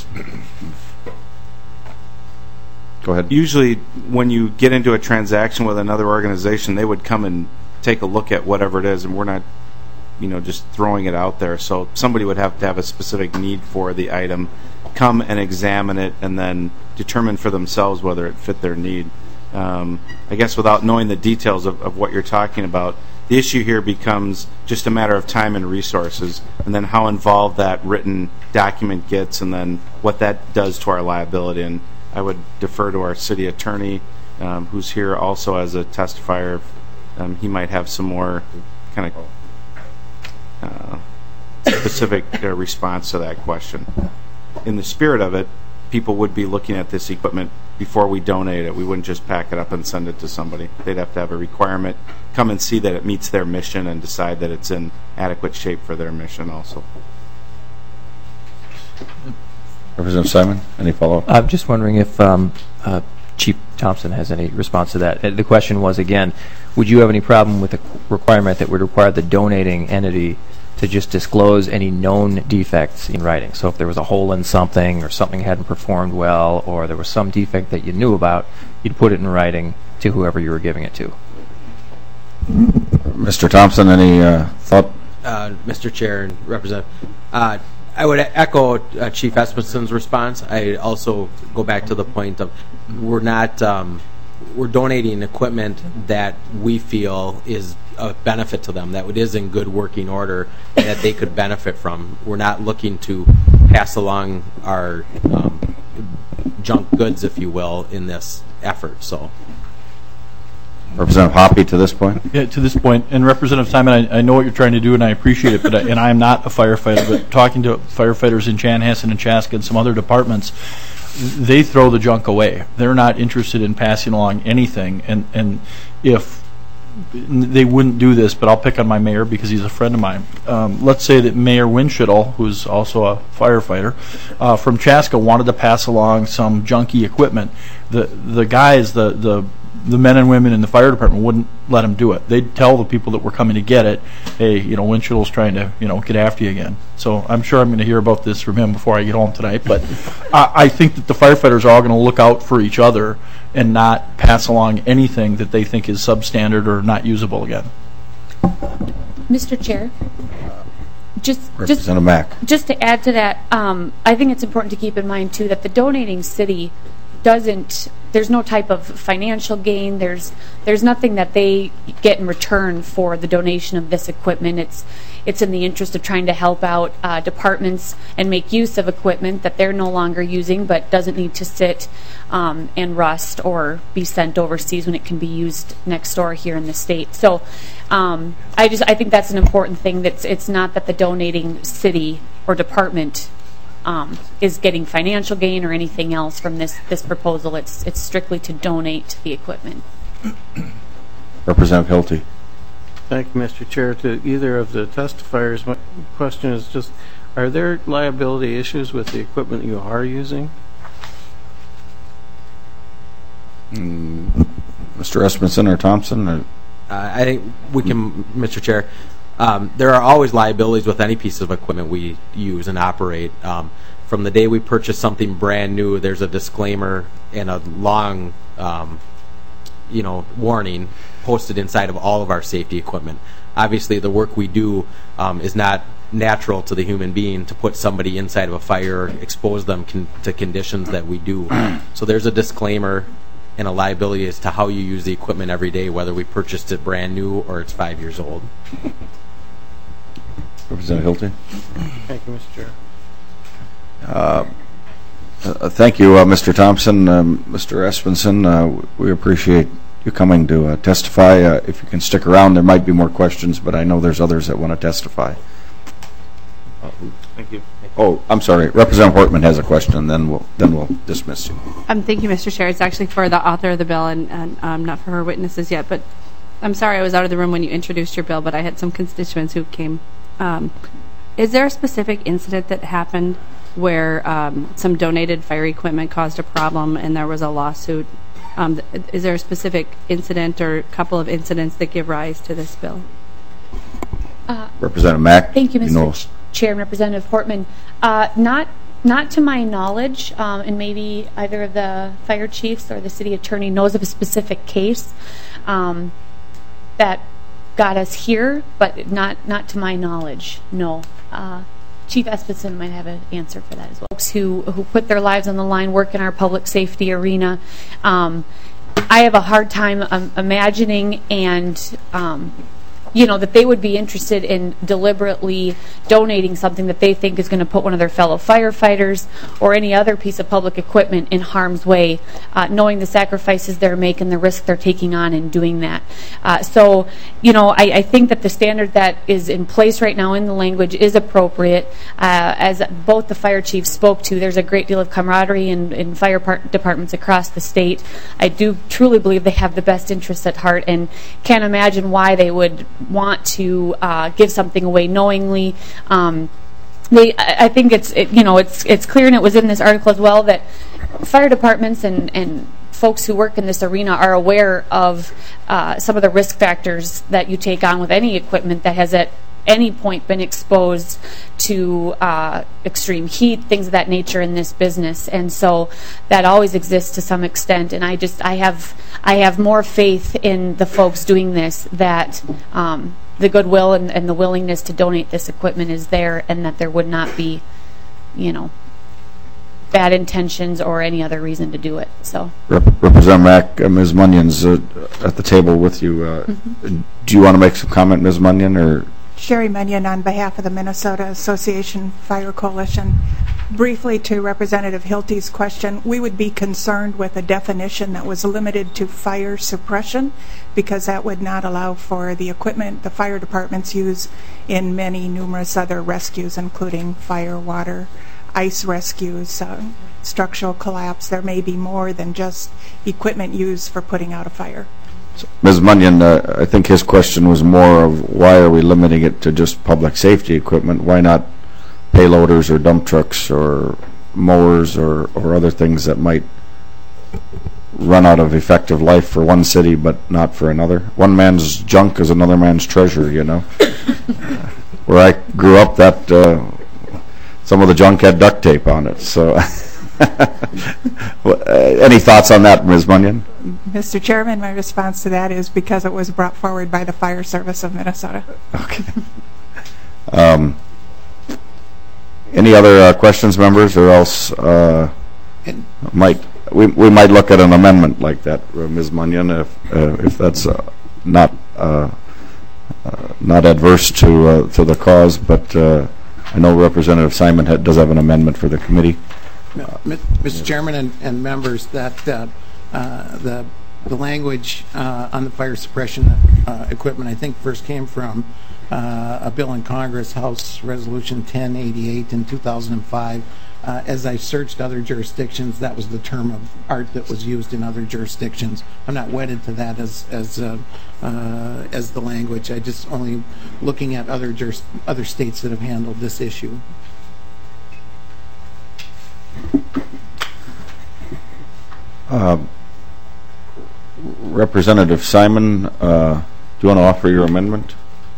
Go ahead. Usually when you get into a transaction with another organization, they would come and take a look at whatever it is, and we're not, you know, just throwing it out there. So somebody would have to have a specific need for the item, come and examine it, and then determine for themselves whether it fit their need. Um, I guess without knowing the details of, of what you're talking about, the issue here becomes just a matter of time and resources, and then how involved that written document gets, and then what that does to our liability. And I would defer to our city attorney, um, who's here also as a testifier. Um, he might have some more kind of uh, specific uh, response to that question. In the spirit of it, people would be looking at this equipment before we donate it. We wouldn't just pack it up and send it to somebody. They'd have to have a requirement, come and see that it meets their mission, and decide that it's in adequate shape for their mission also. Representative Simon, any follow-up? I'm just wondering if um, uh, Chief Thompson has any response to that. Uh, the question was, again, would you have any problem with the requirement that would require the donating entity to just disclose any known defects in writing? So if there was a hole in something, or something hadn't performed well, or there was some defect that you knew about, you'd put it in writing to whoever you were giving it to. Mister Thompson, any uh, thought? Uh, Mister Chair and Representative, uh, I would echo uh, Chief Espenson's response. I also go back to the point of we're not um, we're donating equipment that we feel is a benefit to them, that it is in good working order, that they could benefit from. We're not looking to pass along our um, junk goods, if you will, in this effort. So. Representative Hoppe, to this point? Yeah, to this point. And Representative Simon, I, I know what you're trying to do, and I appreciate it, but I, and I am not a firefighter, but talking to firefighters in Chanhassen and Chaska and some other departments, they throw the junk away. They're not interested in passing along anything, and, and if they wouldn't do this, but I'll pick on my mayor because he's a friend of mine. Um, let's say that Mayor Winshittle, who's also a firefighter, uh, from Chaska wanted to pass along some junky equipment. The the guys, the, the the men and women in the fire department wouldn't let them do it. They'd tell the people that were coming to get it, hey, you know, Winchell's trying to, you know, get after you again. So I'm sure I'm going to hear about this from him before I get home tonight. But I, I think that the firefighters are all going to look out for each other and not pass along anything that they think is substandard or not usable again. Mister Chair, just just Representative Mack. just to add to that, um, I think it's important to keep in mind too that the donating city doesn't. There's no type of financial gain. There's there's nothing that they get in return for the donation of this equipment. It's it's in the interest of trying to help out uh, departments and make use of equipment that they're no longer using, but doesn't need to sit um, and rust or be sent overseas when it can be used next door here in the state. So um, I just I think that's an important thing. That's it's not that the donating city or department Um, is getting financial gain or anything else from this this proposal. It's it's strictly to donate the equipment. Representative Hilty. Thank you, Mister Chair. To either of the testifiers, my question is just, are there liability issues with the equipment you are using? Mm, Mister Espenson or Thompson? Or? Uh, I think we can, Mister Chair. Um, there are always liabilities with any piece of equipment we use and operate. Um, from the day we purchase something brand new, there's a disclaimer and a long, um, you know, warning posted inside of all of our safety equipment. Obviously, the work we do um, is not natural to the human being to put somebody inside of a fire or expose them con to conditions that we do. So there's a disclaimer and a liability as to how you use the equipment every day, whether we purchased it brand new or it's five years old. Representative Hilty. Thank you, Mister Chair. Uh, uh, thank you, uh, Mister Thompson, um, Mister Espenson. Uh, we appreciate you coming to uh, testify. Uh, if you can stick around, there might be more questions, but I know there's others that want to testify. Uh, Thank you. oh, I'm sorry. Representative Hortman has a question. Then we'll then we'll dismiss you. Um, thank you, Mister Chair. It's actually for the author of the bill and, and um, not for her witnesses yet. But I'm sorry I was out of the room when you introduced your bill, but I had some constituents who came. Um, is there a specific incident that happened where um, some donated fire equipment caused a problem and there was a lawsuit? Um, is there a specific incident or a couple of incidents that give rise to this bill? Uh, Representative Mack. Thank you, Mister You know. Chair and Representative Hortman. Uh, not not to my knowledge, um, and maybe either of the fire chiefs or the city attorney knows of a specific case um, that got us here, but not not to my knowledge. No. Uh, Chief Espenson might have an answer for that as well. Folks who who put their lives on the line, work in our public safety arena. Um, I have a hard time um, imagining and um, you know, that they would be interested in deliberately donating something that they think is going to put one of their fellow firefighters or any other piece of public equipment in harm's way, uh, knowing the sacrifices they're making, the risk they're taking on in doing that. Uh, so, you know, I, I think that the standard that is in place right now in the language is appropriate. Uh, as both the fire chiefs spoke to, there's a great deal of camaraderie in, in fire part departments across the state. I do truly believe they have the best interests at heart and can't imagine why they would want to uh, give something away knowingly. Um, they, I think it's it, you know it's it's clear, and it was in this article as well, that fire departments and and folks who work in this arena are aware of uh, some of the risk factors that you take on with any equipment that has at any point been exposed to uh, extreme heat, things of that nature in this business, and so that always exists to some extent. And I just I have I have more faith in the folks doing this that um, the goodwill and, and the willingness to donate this equipment is there, and that there would not be, you know, bad intentions or any other reason to do it. So, Rep Representative Mack, uh, Miz Munyon's uh, at the table with you. Uh, mm-hmm. Do you want to make some comment, Miz Munyon, or? Sherry Munyon on behalf of the Minnesota Association Fire Coalition. Briefly to Representative Hilty's question, we would be concerned with a definition that was limited to fire suppression, because that would not allow for the equipment the fire departments use in many numerous other rescues, including fire, water, ice rescues, uh, structural collapse. There may be more than just equipment used for putting out a fire. Miz Munyon, uh, I think his question was more of why are we limiting it to just public safety equipment? Why not payloaders or dump trucks or mowers or, or other things that might run out of effective life for one city but not for another. One man's junk is another man's treasure, you know. Where I grew up, that uh, some of the junk had duct tape on it. So, well, uh, any thoughts on that, Miz Bunyan? Mister Chairman, my response to that is because it was brought forward by the Fire Service of Minnesota. Okay. Um, any other uh, questions, members, or else uh, might we we might look at an amendment like that, uh, Miz Bunyan, if uh, if that's uh, not uh, uh, not adverse to uh, to the cause. But uh, I know Representative Simon had, does have an amendment for the committee. Uh, Mister Chairman and, and members, that uh, uh, the the language uh, on the fire suppression uh, equipment, I think, first came from uh, a bill in Congress, House Resolution ten eighty-eight in two thousand five. Uh, as I searched other jurisdictions, that was the term of art that was used in other jurisdictions. I'm not wedded to that as as uh, uh, as the language. I just only looking at other juris other states that have handled this issue. Uh, Representative Simon, uh, do you want to offer your amendment?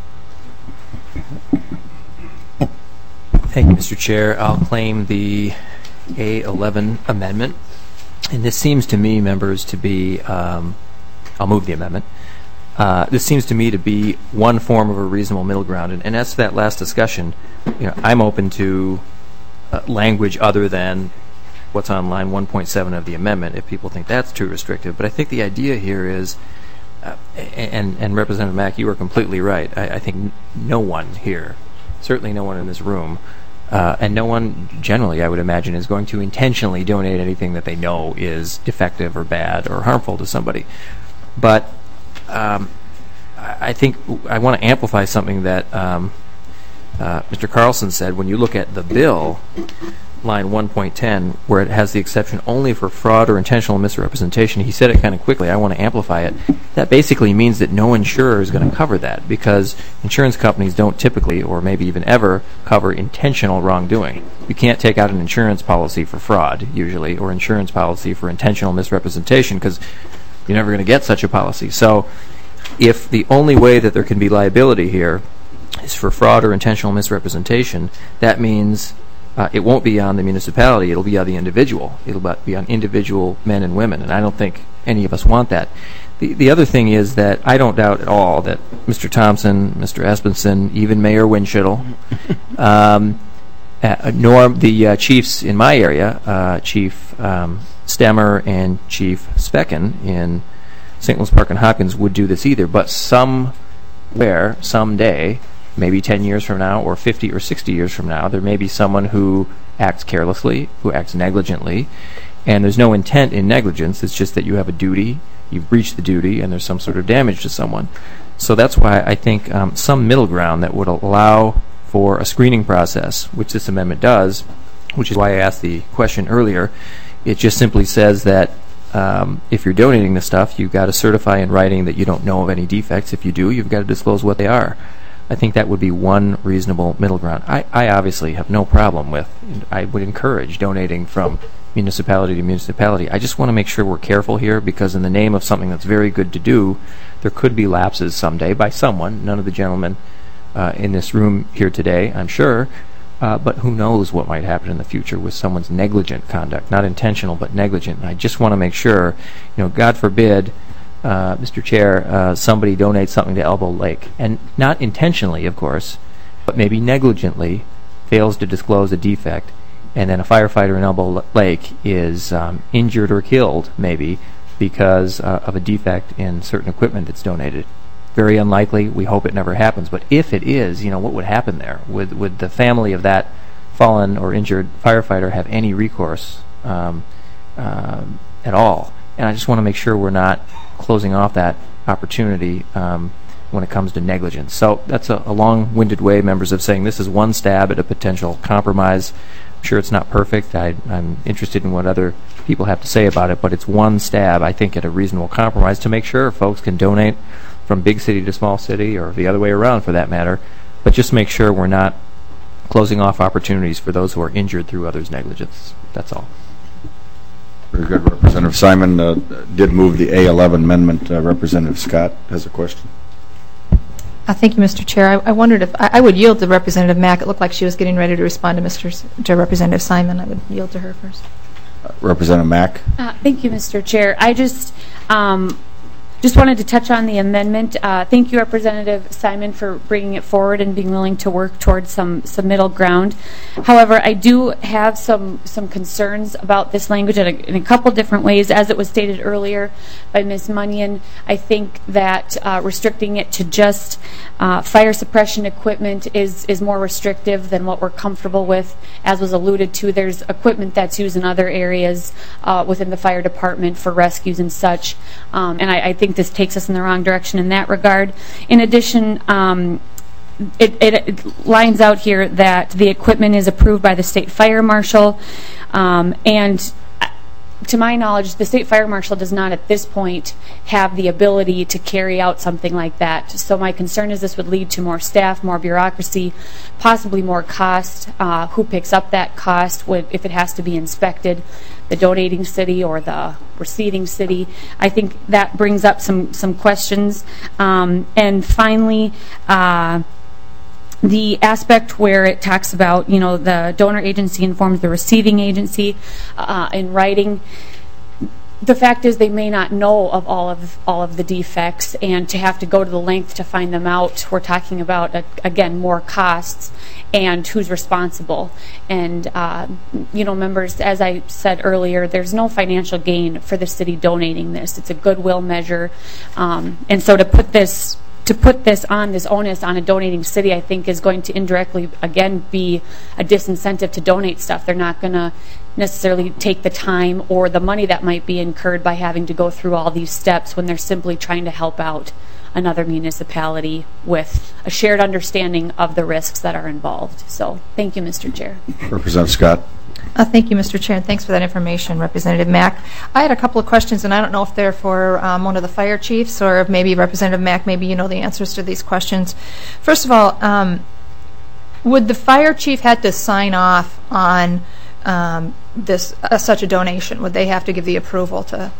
Thank you, Mister Chair. I'll claim the A eleven amendment. And this seems to me, members, to be, um, I'll move the amendment. Uh, this seems to me to be one form of a reasonable middle ground. And, and as to that last discussion, you know, I'm open to uh, language other than what's on line one point seven of the amendment, if people think that's too restrictive. But I think the idea here is, uh, and, and Representative Mack, you are completely right. I, I think n no one here, certainly no one in this room, uh, and no one generally, I would imagine, is going to intentionally donate anything that they know is defective or bad or harmful to somebody. But um, I, I think I want to amplify something that um, uh, Mister Carlson said. When you look at the bill, line one point ten, where it has the exception only for fraud or intentional misrepresentation, he said it kind of quickly. I want to amplify it. That basically means that no insurer is going to cover that, because insurance companies don't typically, or maybe even ever, cover intentional wrongdoing. You can't take out an insurance policy for fraud, usually, or insurance policy for intentional misrepresentation, because you're never going to get such a policy. So if the only way that there can be liability here is for fraud or intentional misrepresentation, that means Uh, it won't be on the municipality, it'll be on the individual. It'll be on individual men and women, and I don't think any of us want that. The, the other thing is that I don't doubt at all that Mister Thompson, Mister Espenson, even Mayor Winchittle, um, uh, nor the uh, chiefs in my area, uh, Chief um, Stemmer and Chief Specken in Saint Louis Park and Hopkins, would do this either. But somewhere, someday, maybe ten years from now or fifty or sixty years from now, there may be someone who acts carelessly, who acts negligently, and there's no intent in negligence. It's just that you have a duty, you've breached the duty, and there's some sort of damage to someone. So that's why I think um, some middle ground that would allow for a screening process, which this amendment does, which is why I asked the question earlier. It just simply says that um, if you're donating the stuff, you've got to certify in writing that you don't know of any defects. If you do, you've got to disclose what they are. I think that would be one reasonable middle ground. I, I obviously have no problem with, I would encourage donating from municipality to municipality. I just want to make sure we're careful here, because in the name of something that's very good to do, there could be lapses someday by someone, none of the gentlemen uh, in this room here today, I'm sure, uh, but who knows what might happen in the future with someone's negligent conduct, not intentional but negligent. And I just want to make sure, you know, God forbid, Uh, Mister Chair, uh, somebody donates something to Elbow Lake, and not intentionally, of course, but maybe negligently fails to disclose a defect, and then a firefighter in Elbow Lake is um, injured or killed, maybe, because uh, of a defect in certain equipment that's donated. Very unlikely. We hope it never happens. But if it is, you know, what would happen there? Would, would the family of that fallen or injured firefighter have any recourse um, uh, at all? And I just want to make sure we're not closing off that opportunity um, when it comes to negligence. So that's a, a long-winded way, members, of saying this is one stab at a potential compromise. I'm sure it's not perfect. I, I'm interested in what other people have to say about it, but it's one stab, I think, at a reasonable compromise to make sure folks can donate from big city to small city, or the other way around for that matter, but just make sure we're not closing off opportunities for those who are injured through others' negligence. That's all. Very good. Representative Simon uh, did move the A eleven amendment. Uh, Representative Scott has a question. Uh, thank you, Mister Chair. I, I wondered if I, I would yield to Representative Mack. It looked like she was getting ready to respond to Mister S to Representative Simon. I would yield to her first. Uh, Representative Mack. Uh, thank you, Mister Chair. I just um, just wanted to touch on the amendment. Uh, thank you, Representative Simon, for bringing it forward and being willing to work towards some, some middle ground. However, I do have some some concerns about this language in a, in a couple different ways. As it was stated earlier by Miz Munyon, I think that uh, restricting it to just uh, fire suppression equipment is, is more restrictive than what we're comfortable with. As was alluded to, there's equipment that's used in other areas uh, within the fire department for rescues and such, um, and I, I think this takes us in the wrong direction in that regard. In addition, um, it, it, it lines out here that the equipment is approved by the state fire marshal, um, and to my knowledge, the state fire marshal does not at this point have the ability to carry out something like that. So my concern is this would lead to more staff, more bureaucracy, possibly more cost. Uh, who picks up that cost would, if it has to be inspected? The donating city or the receiving city? I think that brings up some, some questions. Um, and finally, uh, the aspect where it talks about, you know, the donor agency informs the receiving agency uh, in writing. The fact is they may not know of all of all of the defects, and to have to go to the length to find them out, we're talking about, uh, again, more costs and who's responsible. And, uh, you know, members, as I said earlier, there's no financial gain for the city donating this. It's a goodwill measure. Um, and so to put this To put this on, this onus on a donating city, I think is going to indirectly, again, be a disincentive to donate stuff. They're not going to necessarily take the time or the money that might be incurred by having to go through all these steps when they're simply trying to help out another municipality with a shared understanding of the risks that are involved. So thank you, Mister Chair. Representative Scott. Uh, thank you, Mister Chair, and thanks for that information, Representative Mack. I had a couple of questions, and I don't know if they're for um, one of the fire chiefs or if maybe Representative Mack, maybe you know the answers to these questions. First of all, um, would the fire chief have to sign off on um, this uh, such a donation? Would they have to give the approval to?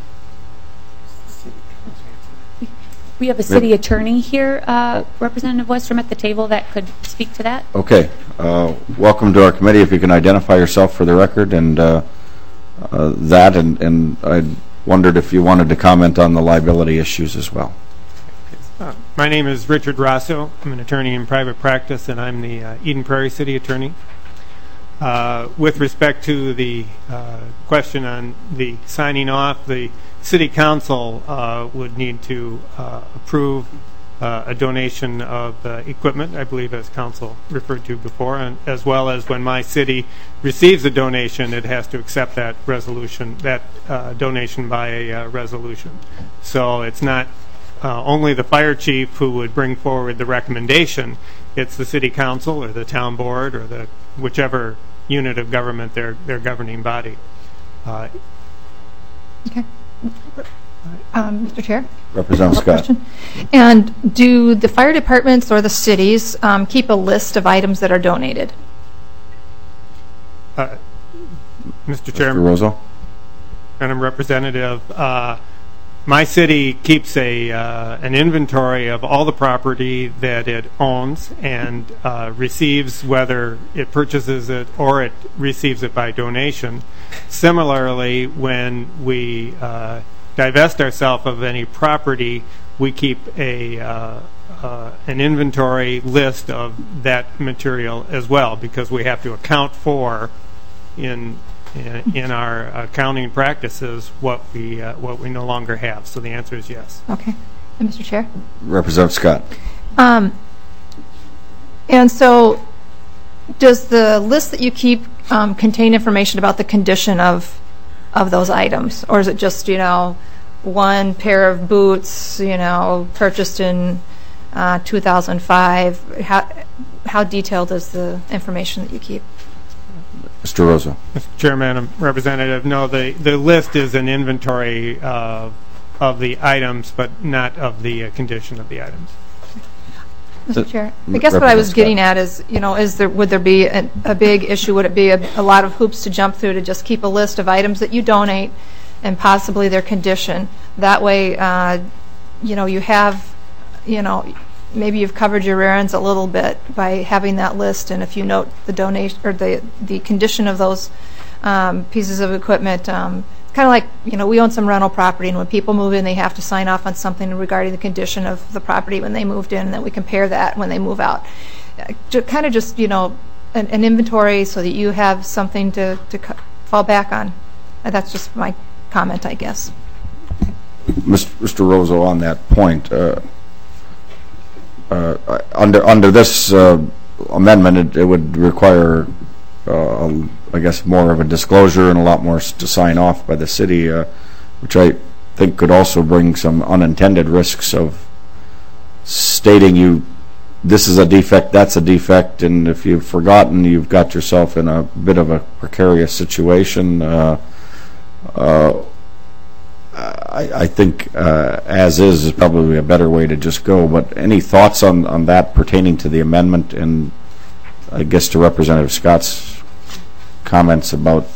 We have a city attorney here, uh, Representative Westrom, at the table that could speak to that. Okay. Uh, welcome to our committee. If you can identify yourself for the record and uh, uh, that, and, and I wondered if you wanted to comment on the liability issues as well. Uh, my name is Richard Rosso. I'm an attorney in private practice, and I'm the uh, Eden Prairie City Attorney. Uh, with respect to the uh, question on the signing off, the City Council uh, would need to uh, approve uh, a donation of uh, equipment, I believe, as Council referred to before, and as well as when my city receives a donation, it has to accept that resolution, that uh, donation by a uh, resolution. So it's not uh, only the fire chief who would bring forward the recommendation, it's the City Council or the town board or the whichever unit of government their their governing body. Uh, okay. Um, Mister Chair? Representative Scott. Question. And do the fire departments or the cities um, keep a list of items that are donated? Uh, Mister Chairman. Mister Rosso. Madam Representative, uh, my city keeps a uh, an inventory of all the property that it owns and uh, receives, whether it purchases it or it receives it by donation. Similarly, when we uh, divest ourselves of any property, we keep a uh, uh, an inventory list of that material as well, because we have to account for in in, in our accounting practices what we uh, what we no longer have. So the answer is yes. Okay. And Mister Chair? Representative Scott. Um, and so does the list that you keep um, contain information about the condition of of those items, or is it just, you know, one pair of boots, you know, purchased in uh, two thousand five? How how detailed is the information that you keep? Mister Rosso. Mister Chairman and Representative, no, the the list is an inventory uh, of the items, but not of the uh, condition of the items. Mister Chair, I guess what I was getting at is, you know, is there would there be a, a big issue? Would it be a, a lot of hoops to jump through to just keep a list of items that you donate and possibly their condition? That way, uh, you know, you have, you know, maybe you've covered your rear ends a little bit by having that list, and if you note the donation or the the condition of those um, pieces of equipment. Um, Kind of like, you know, we own some rental property, and when people move in, they have to sign off on something regarding the condition of the property when they moved in, and then we compare that when they move out. Uh, kind of just, you know, an, an inventory so that you have something to, to fall back on. Uh, that's just my comment, I guess. Mister Rozo, on that point, uh, uh, under under this uh, amendment, it, it would require Uh, I guess more of a disclosure and a lot more to sign off by the city, uh, which I think could also bring some unintended risks of stating you, this is a defect, that's a defect, and if you've forgotten, you've got yourself in a bit of a precarious situation. Uh, uh, I, I think uh, as is is probably a better way to just go, but any thoughts on, on that pertaining to the amendment, and I guess to Representative Scott's comments about,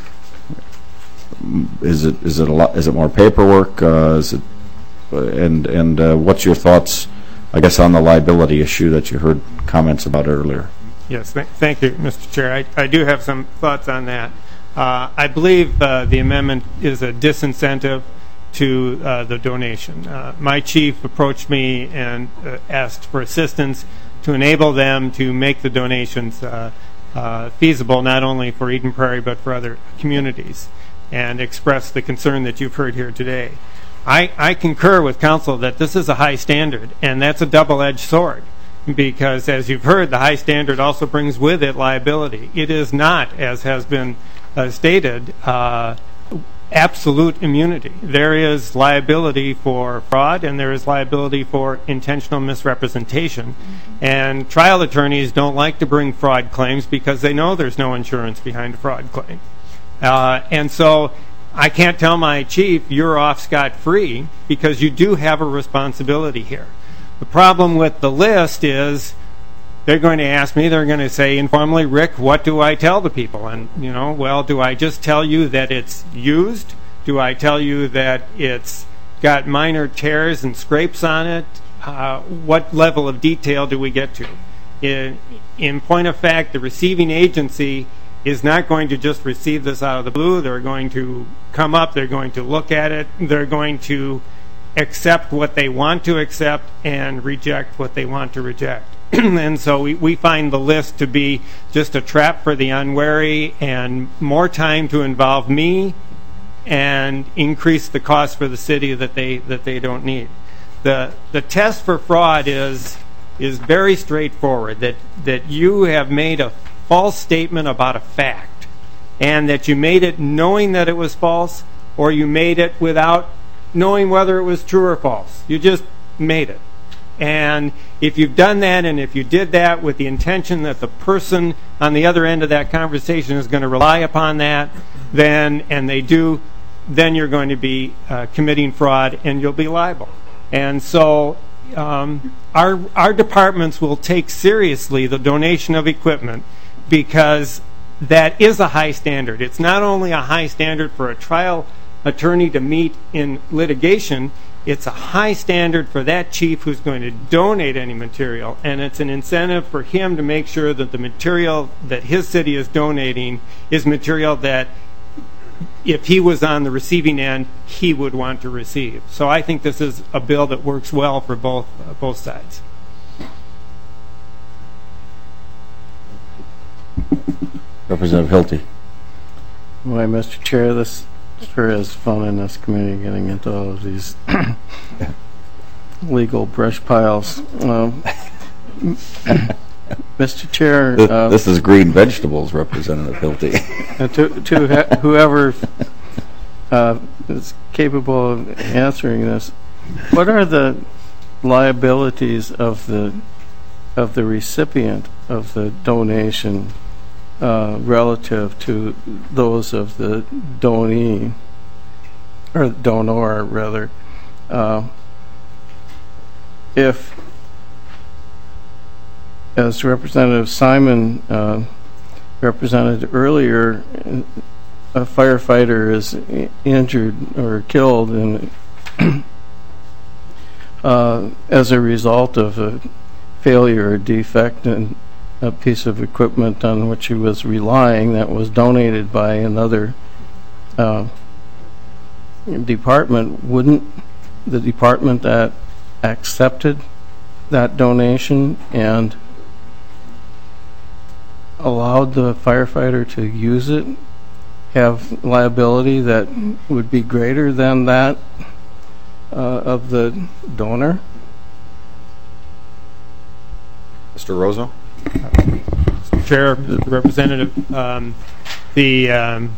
is it is it a lot, is it more paperwork, uh, is it and and uh, what's your thoughts, I guess, on the liability issue that you heard comments about earlier? Yes, th thank you, Mister Chair. I, I do have some thoughts on that. Uh, I believe uh, the amendment is a disincentive to uh, the donation. Uh, my chief approached me and uh, asked for assistance to enable them to make the donations uh, uh, feasible, not only for Eden Prairie but for other communities, and expressed the concern that you've heard here today. I, I concur with council that this is a high standard, and that's a double-edged sword, because as you've heard, the high standard also brings with it liability. It is not, as has been uh, stated, uh, absolute immunity. There is liability for fraud, and there is liability for intentional misrepresentation. And trial attorneys don't like to bring fraud claims because they know there's no insurance behind a fraud claim. Uh, and so I can't tell my chief, you're off scot-free, because you do have a responsibility here. The problem with the list is they're going to ask me, they're going to say informally, Rick, what do I tell the people? And, you know, well, do I just tell you that it's used? Do I tell you that it's got minor tears and scrapes on it? Uh, what level of detail do we get to? In, in point of fact, the receiving agency is not going to just receive this out of the blue. They're going to come up, they're going to look at it, they're going to accept what they want to accept and reject what they want to reject. And so we, we find the list to be just a trap for the unwary, and more time to involve me and increase the cost for the city that they that they don't need. The the test for fraud is is very straightforward, that that you have made a false statement about a fact, and that you made it knowing that it was false, or you made it without knowing whether it was true or false. You just made it. And if you've done that, and if you did that with the intention that the person on the other end of that conversation is going to rely upon that, then, and they do, then you're going to be uh, committing fraud, and you'll be liable. And so um, our, our departments will take seriously the donation of equipment, because that is a high standard. It's not only a high standard for a trial attorney to meet in litigation, it's a high standard for that chief who's going to donate any material, and it's an incentive for him to make sure that the material that his city is donating is material that, if he was on the receiving end, he would want to receive. So I think this is a bill that works well for both uh, both sides. Representative Hilty. Why, Mister Chair, this sure is fun in this committee, getting into all of these legal brush piles. Um, Mister Chair, this, uh, this is green vegetables, Representative Hilty. uh, to to ha whoever uh, is capable of answering this, what are the liabilities of the of the recipient of the donation Uh, relative to those of the donee, or donor rather, uh, if as Representative Simon uh, represented earlier, a firefighter is i- injured or killed in, uh, as a result of a failure or defect in a piece of equipment on which he was relying that was donated by another uh, department. Wouldn't the department that accepted that donation and allowed the firefighter to use it have liability that would be greater than that uh, of the donor? Mister Rosso? Mister Chair, Representative, um, the um,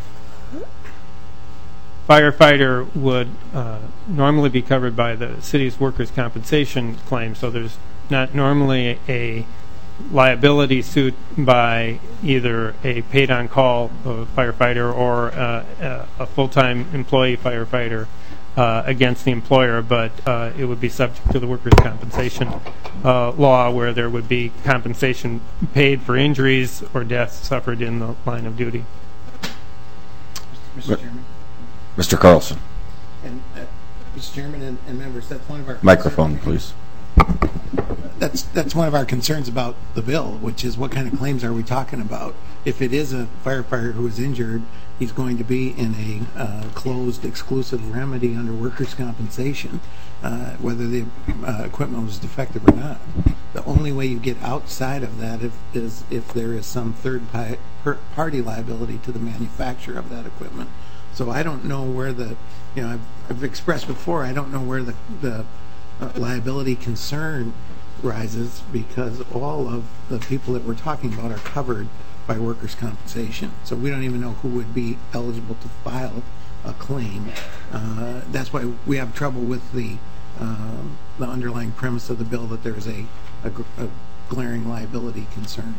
firefighter would uh, normally be covered by the city's workers' compensation claim, so there's not normally a liability suit by either a paid-on-call uh, firefighter or uh, uh, a full-time employee firefighter uh, against the employer, but uh, it would be subject to the workers' compensation uh, law, where there would be compensation paid for injuries or deaths suffered in the line of duty. Mister Chairman. Mister Carlson. And, uh, Mister Chairman and, and members, that's one of our Microphone, please. That's that's one of our concerns about the bill, which is what kind of claims are we talking about? If it is a firefighter who is injured, he's going to be in a uh, closed exclusive remedy under workers' compensation, uh, whether the uh, equipment was defective or not. The only way you get outside of that if, is if there is some third pi- per- party liability to the manufacturer of that equipment. So I don't know where the, you know, I've, I've expressed before, I don't know where the, the uh, liability concern rises, because all of the people that we're talking about are covered by workers' compensation. So we don't even know who would be eligible to file a claim. Uh, that's why we have trouble with the um, the underlying premise of the bill, that there's a, a, a glaring liability concern.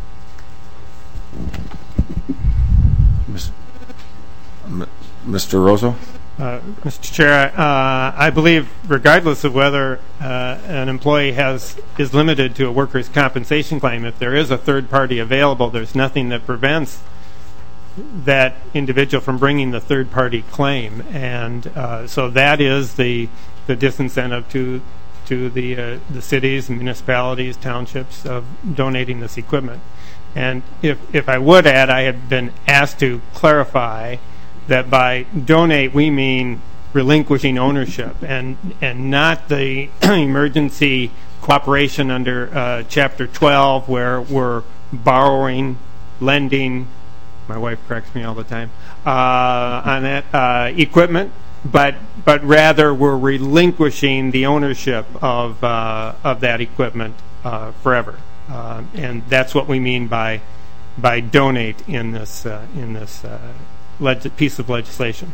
Mister Rosso? Uh, Mister Chair, uh, I believe regardless of whether uh, an employee has is limited to a workers' compensation claim, if there is a third party available, there's nothing that prevents that individual from bringing the third party claim. And uh, so that is the the disincentive to to the uh, the cities, municipalities, townships of donating this equipment. And if if I would add, I had been asked to clarify that by donate we mean relinquishing ownership, and and not the emergency cooperation under uh, Chapter twelve, where we're borrowing, lending, my wife corrects me all the time, uh, on that uh, equipment, but but rather we're relinquishing the ownership of uh, of that equipment uh, forever, uh, and that's what we mean by by donate in this uh, in this. Uh, Leg- piece of legislation.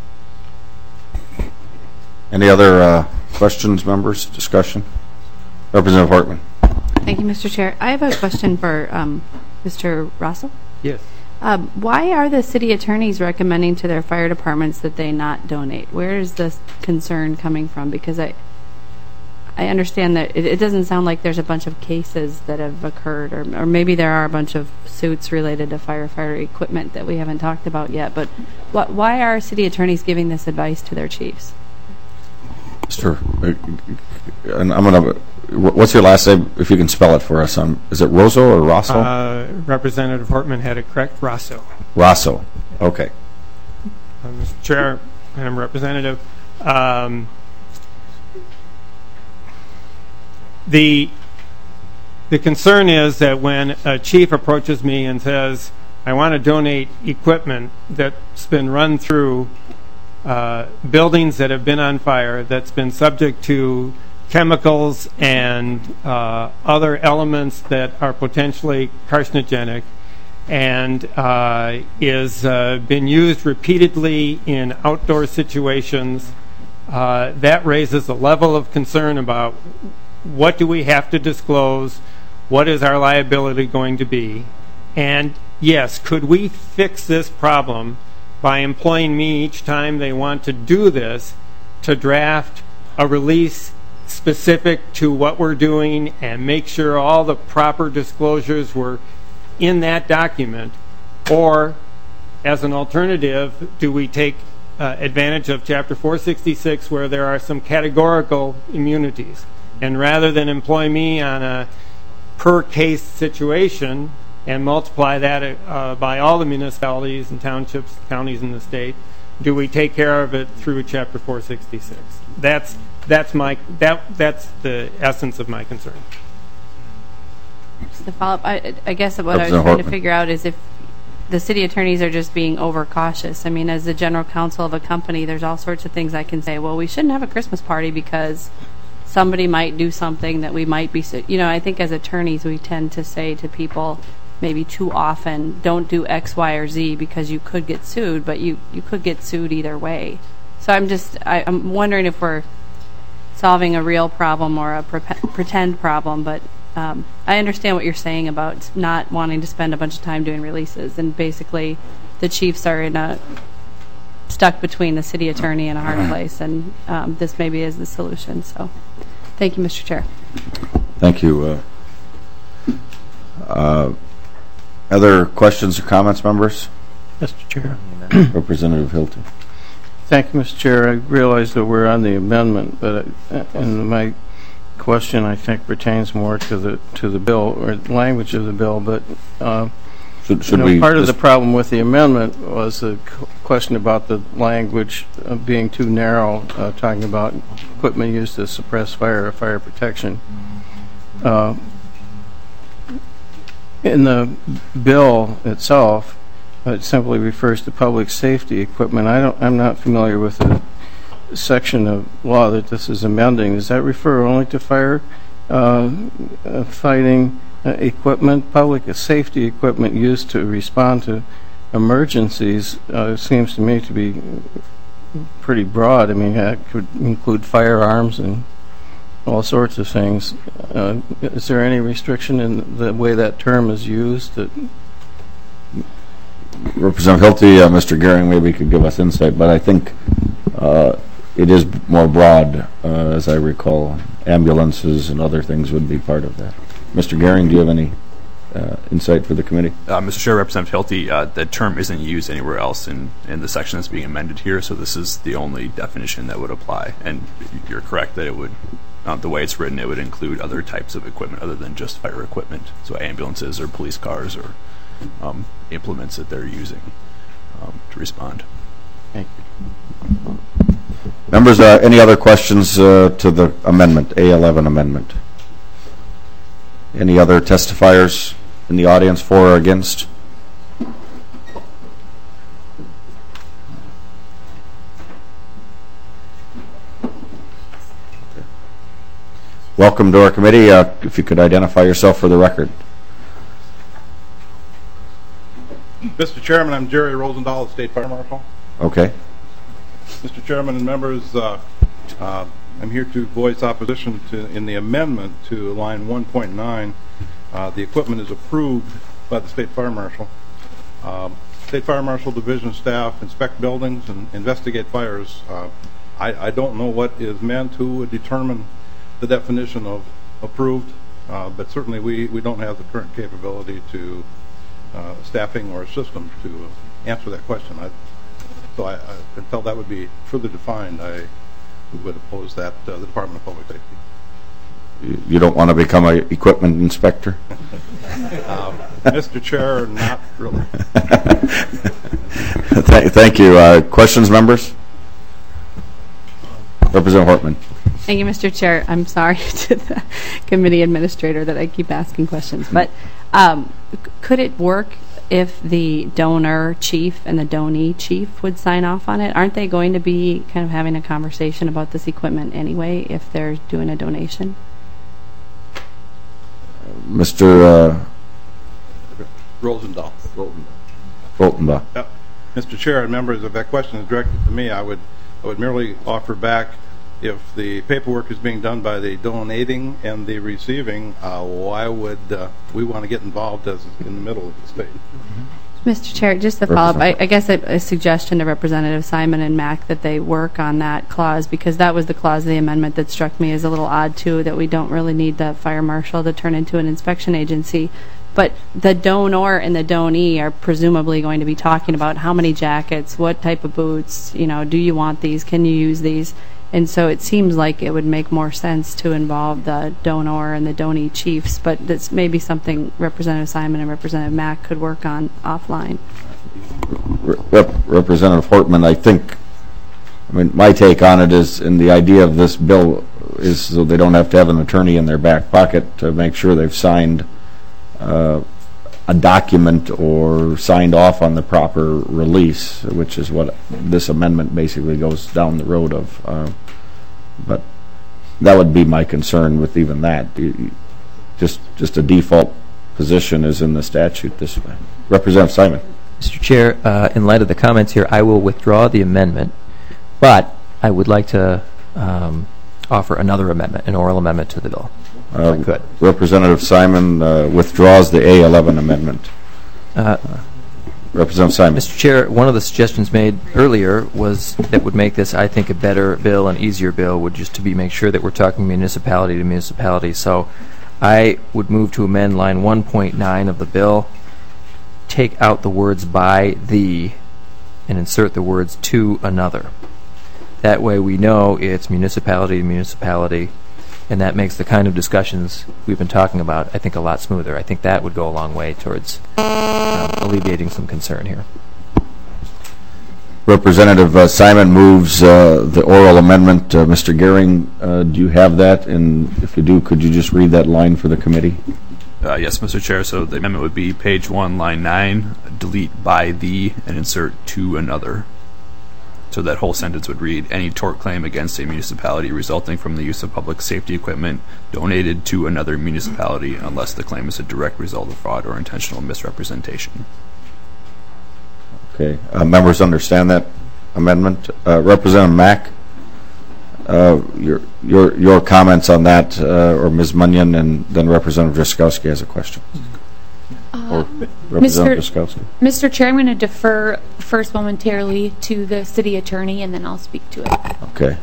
Any other uh, questions, members? Discussion? Representative Hartman. Thank you, Mister Chair. I have a question for um, Mister Rosso. Yes. Um, why are the city attorneys recommending to their fire departments that they not donate? Where is this concern coming from? Because I I understand that it, it doesn't sound like there's a bunch of cases that have occurred, or, or maybe there are a bunch of suits related to firefighter equipment that we haven't talked about yet. But wh- why are city attorneys giving this advice to their chiefs? Mister And I'm gonna. What's your last name? If you can spell it for us. Um, is it Rosso or Rosso? Uh, Representative Hartman had it correct. Rosso. Rosso. Okay. Uh, Mister Chair, Madam Representative, um, the the concern is that when a chief approaches me and says, "I want to donate equipment that's been run through uh, buildings that have been on fire, that's been subject to chemicals and uh, other elements that are potentially carcinogenic, and uh, is uh, been used repeatedly in outdoor situations," uh, that raises a level of concern about what do we have to disclose, what is our liability going to be, and yes, could we fix this problem by employing me each time they want to do this to draft a release specific to what we're doing and make sure all the proper disclosures were in that document? Or, as an alternative, do we take uh, advantage of Chapter four sixty-six where there are some categorical immunities? And rather than employ me on a per-case situation and multiply that uh, by all the municipalities and townships, counties in the state, do we take care of it through Chapter four sixty-six? That's that's my that that's the essence of my concern. Just to follow up, I, I guess what I was trying to figure out is if the city attorneys are just being overcautious. I mean, as the general counsel of a company, there's all sorts of things I can say. Well, we shouldn't have a Christmas party because somebody might do something that we might be, you know, I think as attorneys we tend to say to people maybe too often, don't do X, Y, or Z because you could get sued, but you, you could get sued either way. So I'm just, I, I'm wondering if we're solving a real problem or a pre pretend problem, but um, I understand what you're saying about not wanting to spend a bunch of time doing releases, and basically the chiefs are in a stuck between the city attorney and a hard place, and um, this maybe is the solution. So thank you, Mister Chair. Thank you. Uh, uh, other questions or comments, members? Mister Chair. Representative Hilty. Thank you, Mister Chair. I realize that we're on the amendment, but uh, and my question I think pertains more to the to the bill or language of the bill. But uh, should, should you know, we part of the problem with the amendment was the question about the language uh, being too narrow, uh, talking about equipment used to suppress fire or fire protection. Uh, in the bill itself, it simply refers to public safety equipment. I don't. I'm not familiar with the section of law that this is amending. Does that refer only to fire uh, uh, fighting uh, equipment? Public safety equipment used to respond to emergencies uh, seems to me to be pretty broad. I mean, that could include firearms and all sorts of things. Uh, is there any restriction in the way that term is used? That Representative Hilty, uh, Mister Gehring maybe could give us insight, but I think uh, it is more broad, uh, as I recall. Ambulances and other things would be part of that. Mister Gehring, do you have any uh, insight for the committee? Uh, Mister Chair, Representative Hilty, uh, that term isn't used anywhere else in, in the section that's being amended here, so this is the only definition that would apply. And you're correct that it would, uh, the way it's written, it would include other types of equipment other than just fire equipment, so ambulances or police cars or Um, implements that they're using um, to respond. Thank you. Members, uh, any other questions uh, to the amendment, A eleven amendment? Any other testifiers in the audience for or against? Welcome to our committee. Uh, if you could identify yourself for the record. Mister Chairman, I'm Jerry Rosendahl, State Fire Marshal. Okay. Mister Chairman and members, uh, uh, I'm here to voice opposition to in the amendment to line one point nine. Uh, the equipment is approved by the State Fire Marshal. Um, State Fire Marshal Division staff inspect buildings and investigate fires. Uh, I, I don't know what is meant to determine the definition of approved, uh, but certainly we, we don't have the current capability to Uh, staffing or system to answer that question. I, so I, I, until that would be further defined, I would oppose that, uh, the Department of Public Safety. You, you don't want to become an equipment inspector? um, Mister Chair, not really. Th thank you. Uh, questions, members? Representative Hortman. Thank you, Mister Chair. I'm sorry to the committee administrator that I keep asking questions, but um, could it work if the donor chief and the donee chief would sign off on it? Aren't they going to be kind of having a conversation about this equipment anyway if they're doing a donation? Mister Uh, Rosendahl. Rosendahl. Yep. Mister Chair and members, if that question is directed to me, I would I would merely offer back, if the paperwork is being done by the donating and the receiving, uh, why would uh, we want to get involved as in the middle of the state? Mister Chair, just to follow up, I, I guess a, a suggestion to Representative Simon and Mack that they work on that clause, because that was the clause of the amendment that struck me as a little odd too, that we don't really need the fire marshal to turn into an inspection agency. But the donor and the donee are presumably going to be talking about how many jackets, what type of boots, you know, do you want these, can you use these? And so it seems like it would make more sense to involve the donor and the donee chiefs, but that's maybe something Representative Simon and Representative Mack could work on offline. Rep Representative Hortman, I think, I mean, my take on it is, and the idea of this bill is so they don't have to have an attorney in their back pocket to make sure they've signed uh, a document or signed off on the proper release, which is what this amendment basically goes down the road of. Uh, but that would be my concern with even that. Just, just a default position is in the statute this way. Representative Simon. Mister Chair, uh, in light of the comments here, I will withdraw the amendment, but I would like to um, offer another amendment, an oral amendment to the bill. Uh, Good. Representative Simon uh, withdraws the A eleven amendment. Uh, Representative Simon. Mister Chair, one of the suggestions made earlier was that would make this, I think, a better bill, an easier bill, would just to be make sure that we're talking municipality to municipality. So I would move to amend line one point nine of the bill, take out the words by the, and insert the words to another. That way we know it's municipality to municipality, and that makes the kind of discussions we've been talking about, I think, a lot smoother. I think that would go a long way towards uh, alleviating some concern here. Representative uh, Simon moves uh, the oral amendment. Uh, Mister Gehring, uh, do you have that? And if you do, could you just read that line for the committee? Uh, yes, Mister Chair. So the amendment would be page one, line nine, delete by the, and insert to another. So that whole sentence would read, any tort claim against a municipality resulting from the use of public safety equipment donated to another municipality unless the claim is a direct result of fraud or intentional misrepresentation. Okay. Uh, members understand that amendment? Uh, Representative Mack, uh, your, your, your comments on that, uh, or Miz Munyon, and then Representative Drazkowski has a question. Uh, Representative Mister Drazkowski. Mister Chair, I'm going to defer first momentarily to the city attorney, and then I'll speak to it. Okay.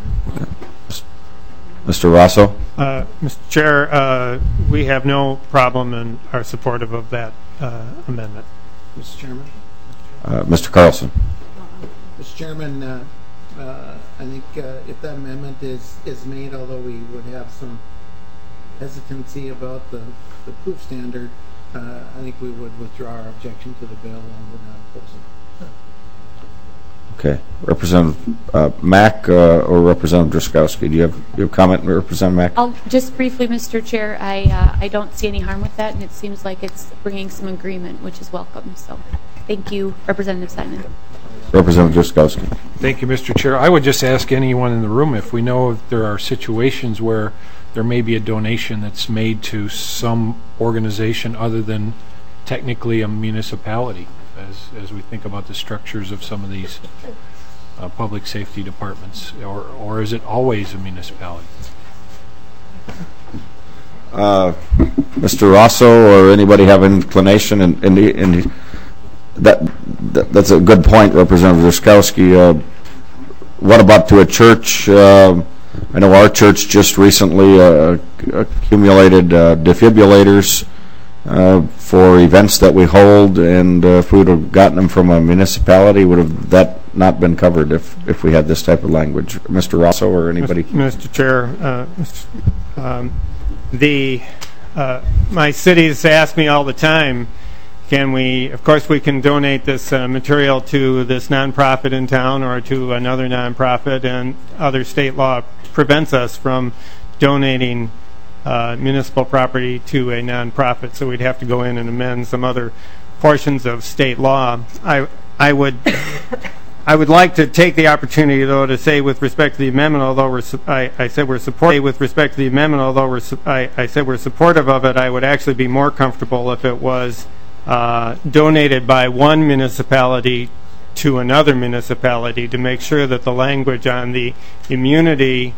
Mister Rosso? Uh, Mister Chair, uh, we have no problem and are supportive of that uh, amendment. Mister Chairman? Uh, Mister Carlson? Mister Chairman, uh, uh, I think uh, if that amendment is, is made, although we would have some hesitancy about the, the proof standard, Uh, I think we would withdraw our objection to the bill and would not oppose it. Okay. Representative uh, Mack uh, or Representative Drazkowski, do you have your comment, Representative Mack? I'll just briefly, Mister Chair, I, uh, I don't see any harm with that, and it seems like it's bringing some agreement, which is welcome. So thank you, Representative Simon. Representative Drazkowski. Thank you, Mister Chair. I would just ask anyone in the room if we know if there are situations where there may be a donation that's made to some organization other than technically a municipality, as, as we think about the structures of some of these uh, public safety departments, or, or is it always a municipality? Uh, Mister Rosso or anybody have inclination? And, and, and that, that that's a good point, Representative Drazkowski. Uh, what about to a church? Uh, I know our church just recently uh, accumulated uh, defibrillators uh, for events that we hold, and uh, if we would have gotten them from a municipality, would have that not been covered if, if we had this type of language? Mister Rosso or anybody? Mister Chair, uh, um, the uh, my cities ask me all the time, can we, of course we can donate this uh, material to this nonprofit in town or to another nonprofit, and other state law prevents us from donating uh, municipal property to a nonprofit, so we'd have to go in and amend some other portions of state law. I I would I would like to take the opportunity, though, to say with respect to the amendment, although we're I, I said we're supportive with respect to the amendment, although we're I, I said we're supportive of it, I would actually be more comfortable if it was uh, donated by one municipality to another municipality, to make sure that the language on the immunity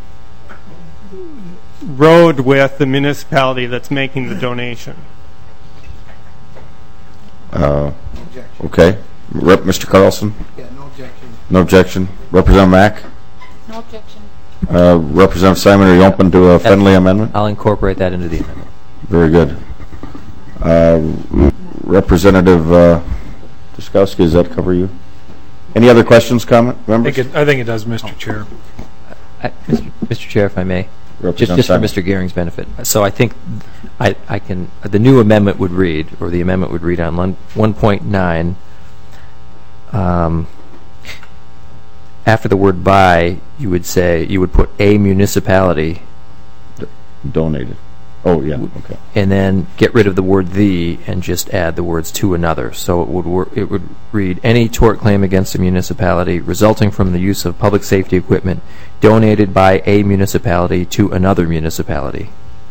rode with the municipality that's making the donation. Uh, Okay. Rep. Mister Carlson? Yeah, no objection. No objection. Representative Mack? No objection. Uh, Representative Simon, are you open to a friendly amendment? I'll incorporate that into the amendment. Very good. Uh, Representative uh, Duskowski, does that cover you? Any other questions, comment, I members? think it, I think it does, Mister Chair. I, Mister Mister Chair, if I may, just, Representative just for Simon. Mister Gehring's benefit. So I think I, I can, the new amendment would read, or the amendment would read on one point nine, um, after the word by, you would say, you would put a municipality. D- donated. Oh, yeah, okay. And then get rid of the word the and just add the words to another. So it would wor- it would read any tort claim against a municipality resulting from the use of public safety equipment donated by a municipality to another municipality.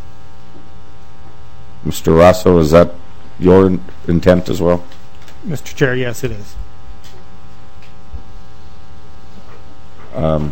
Mister Rosso, is that your in- intent as well? Mister Chair, yes, it is. Um,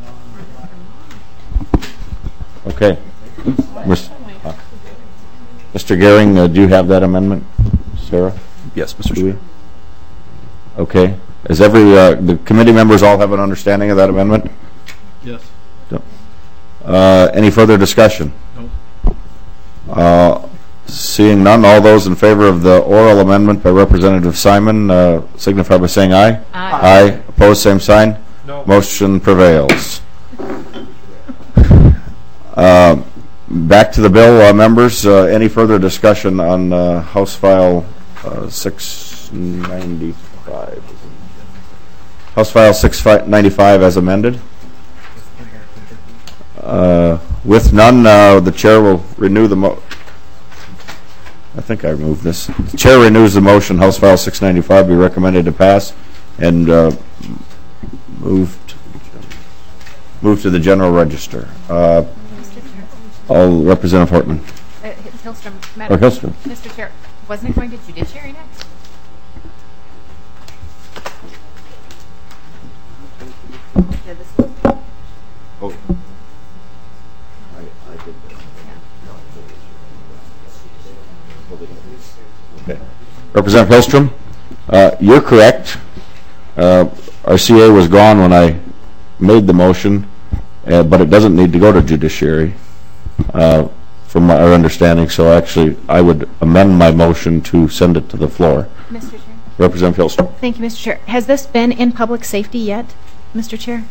okay. Mister Uh, Mister Gehring, uh, do you have that amendment, Sarah? Yes, Mister Do Chair. we? Okay. Is every, uh, the committee members all have an understanding of that amendment? Yes. Uh, any further discussion? No. Uh, seeing none, all those in favor of the oral amendment by Representative Simon uh, signify by saying aye. Aye. Aye. Opposed, same sign. No. Motion prevails. Uh, back to the bill, uh, members. Uh, any further discussion on uh, House File uh, six ninety-five? House File six ninety-five as amended. Uh, with none, uh, the chair will renew the mo. I think I removed this. The chair renews the motion. House File six ninety-five be recommended to pass and uh, moved move to the general register. Uh, I'll Representative Hortman. Uh, Hillstrom. Or Hillstrom. Mister Chair, wasn't it going to judiciary next? Yeah, this was. Oh. Okay. Representative Hillstrom, uh, you're correct. Uh, our C A was gone when I made the motion, uh, but it doesn't need to go to judiciary, uh, from our understanding. So actually, I would amend my motion to send it to the floor. Mister Chair. Representative Hillstrom. Thank you, Mister Chair. Has this been in public safety yet, Mister Chair?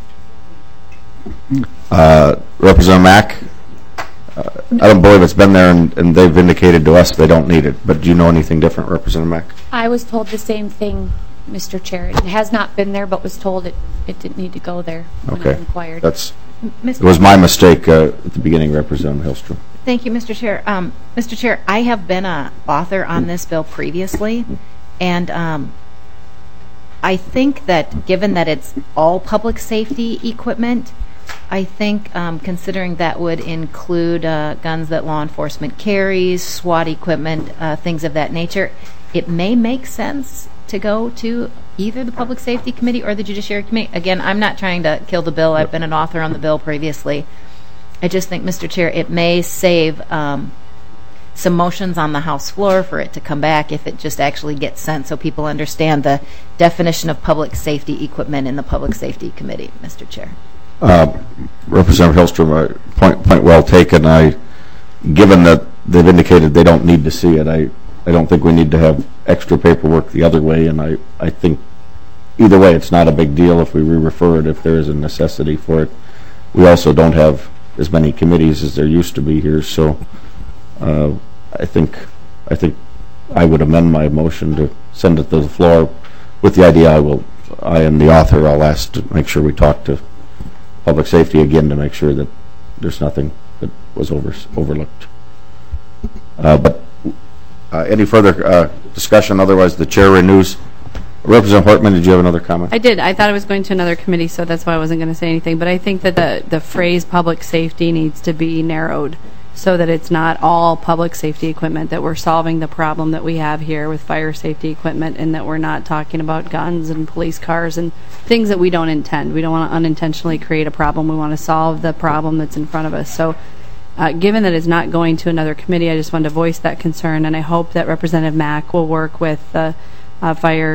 Uh, Representative Mack, uh, I don't believe it's been there, and, and they've indicated to us they don't need it. But do you know anything different, Representative Mack? I was told the same thing, Mister Chair. It has not been there, but was told it, it didn't need to go there when I Okay, inquired. that's Miz it was my mistake uh, at the beginning, Representative Hillstrom. Thank you, Mister Chair. Um, Mister Chair, I have been a author on this bill previously, and um, I think that given that it's all public safety equipment, I think um, considering that would include uh, guns that law enforcement carries, SWAT equipment, uh, things of that nature, it may make sense to go to either the Public Safety Committee or the Judiciary Committee. Again, I'm not trying to kill the bill. I've been an author on the bill previously. I just think, Mister Chair, it may save um, some motions on the House floor for it to come back if it just actually gets sent so people understand the definition of public safety equipment in the Public Safety Committee, Mister Chair. Uh, Representative Hillstrom, uh, point point well taken. I, given that they've indicated they don't need to see it, I, I don't think we need to have extra paperwork the other way, and I, I think either way it's not a big deal if we re-refer it if there is a necessity for it. We also don't have as many committees as there used to be here, so uh, I think I think I would amend my motion to send it to the floor with the idea I will, I and the author, I'll ask to make sure we talk to Public Safety again to make sure that there's nothing that was over, overlooked. Uh, but uh, any further uh, discussion? Otherwise, the chair renews. Representative Hartman, did you have another comment? I did. I thought it was going to another committee, so that's why I wasn't going to say anything. But I think that the, the phrase public safety needs to be narrowed so that it's not all public safety equipment, that we're solving the problem that we have here with fire safety equipment, and that we're not talking about guns and police cars and things that we don't intend. We don't want to unintentionally create a problem. We want to solve the problem that's in front of us. So uh, given that it's not going to another committee, I just wanted to voice that concern, and I hope that Representative Mack will work with the uh, fire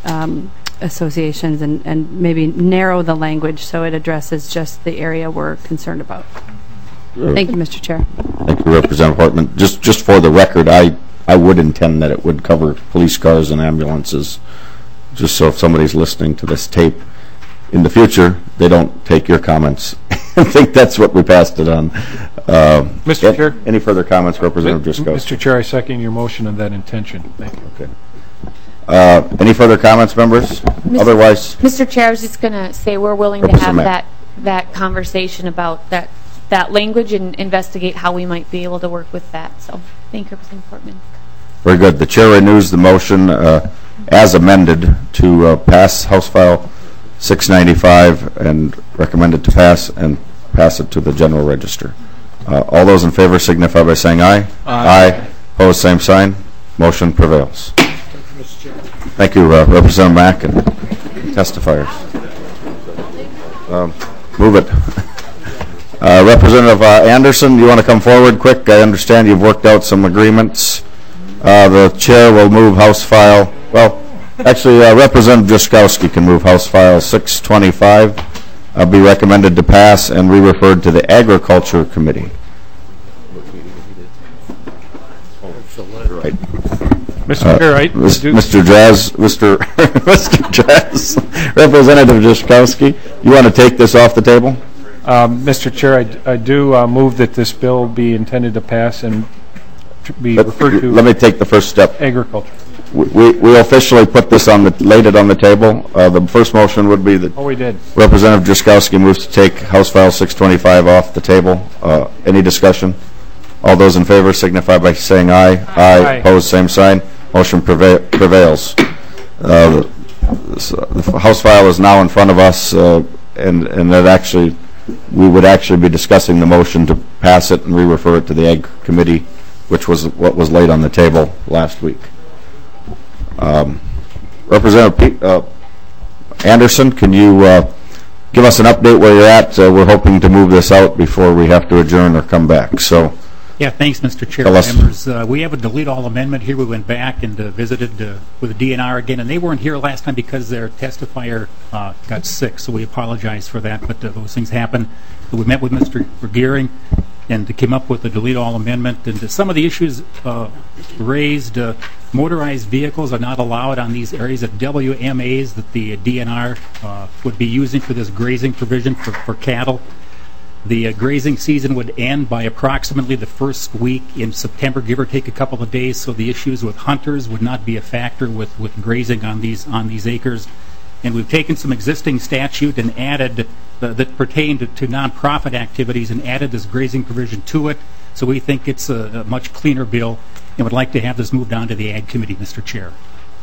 um, associations and, and maybe narrow the language so it addresses just the area we're concerned about. Thank you, Mister Chair. Thank you, Representative Hartman. Just, just for the record, I, I would intend that it would cover police cars and ambulances, just so if somebody's listening to this tape in the future, they don't take your comments and think that's what we passed it on. Uh, Mister any, Chair? Any further comments, Representative Driscoll? Mister Chair, I second your motion on that intention. Thank you. Okay. Uh, any further comments, members? Otherwise, Mister Chair, I was just going to say we're willing to have that that conversation about that that language and investigate how we might be able to work with that. So, thank you, Representative Portman. Very good. The chair renews the motion uh, as amended to uh, pass House File six ninety-five and recommend it to pass and pass it to the General Register. Uh, all those in favor signify by saying aye. Aye. Aye. Opposed, same sign. Motion prevails. Thank you, uh, Representative Mack and testifiers. Um, move it. Uh, Representative uh, Anderson, you want to come forward quick? I understand you've worked out some agreements. Uh, the chair will move House File. Well, actually, uh, Representative Driscoll can move House File six twenty-five. Uh, be recommended to pass and re-referred to the Agriculture Committee. Right. Mister Uh, Chair, I Mister Mister Jazz, Mister Mister Jazz, Representative Driscoll, you want to take this off the table? Um, Mister Chair, I, d- I do uh, move that this bill be intended to pass and to be But referred to. Let me take the first step. Agriculture. We, we, we officially put this on the, laid it on the table. Uh, the first motion would be that Oh, we did. Representative Driscoll moves to take House File six twenty-five off the table. Uh, any discussion? All those in favor signify by saying aye. Aye. Aye. Opposed, same sign. Motion preva- prevails. Uh, the, the House File is now in front of us, uh, and, and that actually, we would actually be discussing the motion to pass it and re-refer it to the Ag Committee, which was what was laid on the table last week. Um, Representative Pete, uh, Anderson, can you uh, give us an update where you're at? Uh, we're hoping to move this out before we have to adjourn or come back. So, yeah, thanks, Mister Chair. Tell us. Members, uh, we have a delete all amendment here. We went back and uh, visited uh, with the D N R again, and they weren't here last time because their testifier uh, got sick. So we apologize for that, but uh, those things happen. So we met with Mister Gearing and came up with a delete all amendment. And uh, some of the issues uh, raised. Uh, motorized vehicles are not allowed on these areas of W M As that the D N R uh, would be using for this grazing provision for, for cattle. The uh, grazing season would end by approximately the first week in September, give or take a couple of days, so the issues with hunters would not be a factor with, with grazing on these on these acres. And we've taken some existing statute and added uh, that pertain to, to nonprofit activities and added this grazing provision to it. So we think it's a, a much cleaner bill and would like to have this moved on to the Ag Committee, Mister Chair.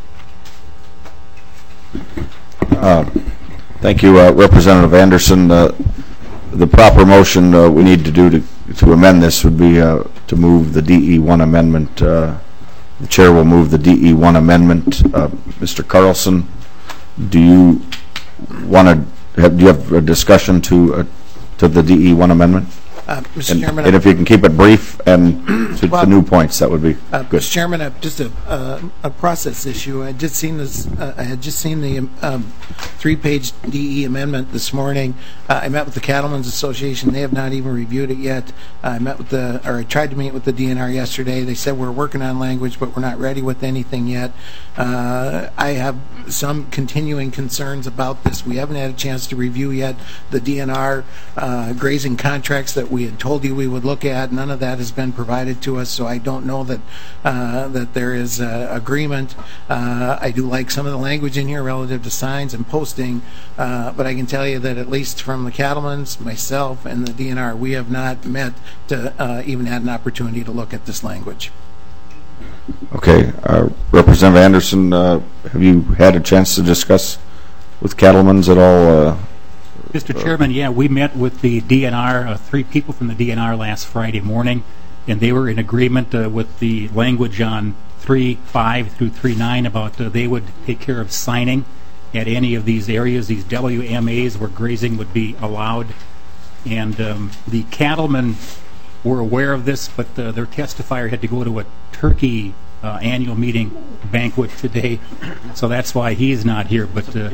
uh, thank you, uh, Representative Anderson. Uh, the proper motion uh, we need to do to, to amend this would be uh, to move the D E one amendment. Uh, the chair will move the D E one amendment. Uh, Mister Carlson, do you want to have, do you have a discussion to uh, to the D E one amendment? Uh, Mister And, Chairman, and if you can keep it brief and to, Well, to new points, that would be Uh, good. Mister Chairman, uh, just a, uh, a process issue. I had just seen this. Uh, I had just seen the um, three-page D E amendment this morning. Uh, I met with the Cattlemen's Association. They have not even reviewed it yet. I met with the, or I tried to meet with the D N R yesterday. They said we're working on language, but we're not ready with anything yet. Uh, I have some continuing concerns about this. We haven't had a chance to review yet the D N R uh, grazing contracts that we had told you we would look at. None of that has been provided to us, so I don't know that uh, that there is uh, agreement. Uh, I do like some of the language in here relative to signs and posting, uh, but I can tell you that at least from the cattlemen's, myself, and the D N R, we have not met to uh, even had an opportunity to look at this language. Okay, uh, Representative Anderson, uh, have you had a chance to discuss with cattlemen's at all? Uh, Mister Chairman, yeah, we met with the D N R, uh, three people from the D N R last Friday morning, and they were in agreement uh, with the language on three five through three nine about uh, they would take care of signing at any of these areas, these W M As where grazing would be allowed. And um, the cattlemen were aware of this, but uh, their testifier had to go to a turkey uh, annual meeting banquet today, so that's why he's not here. But uh,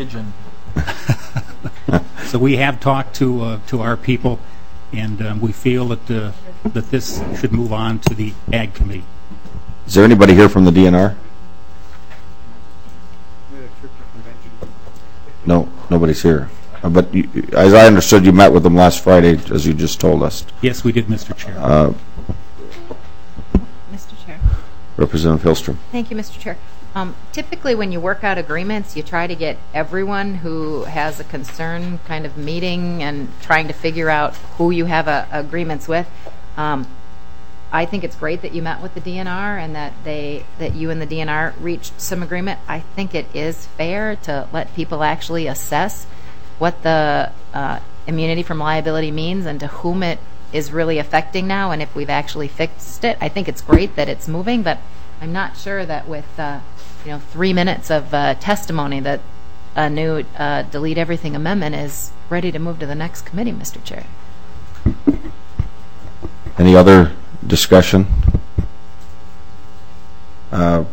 so we have talked to uh, to our people, and um, we feel that uh, that this should move on to the Ag Committee. Is there anybody here from the D N R? No, nobody's here. Uh, but you, as I understood, you met with them last Friday, as you just told us. Yes, we did, Mister Chair. Uh, Mister Chair. Representative Hillstrom. Thank you, Mister Chair. Um, typically, when you work out agreements, you try to get everyone who has a concern kind of meeting and trying to figure out who you have uh, agreements with. Um, I think it's great that you met with the D N R and that they that you and the D N R reached some agreement. I think it is fair to let people actually assess what the uh, immunity from liability means and to whom it is really affecting now, and if we've actually fixed it. I think it's great that it's moving, but I'm not sure that with uh, you know three minutes of uh, testimony that a new uh, delete everything amendment is ready to move to the next committee, Mister Chair. Any other discussion? Uh,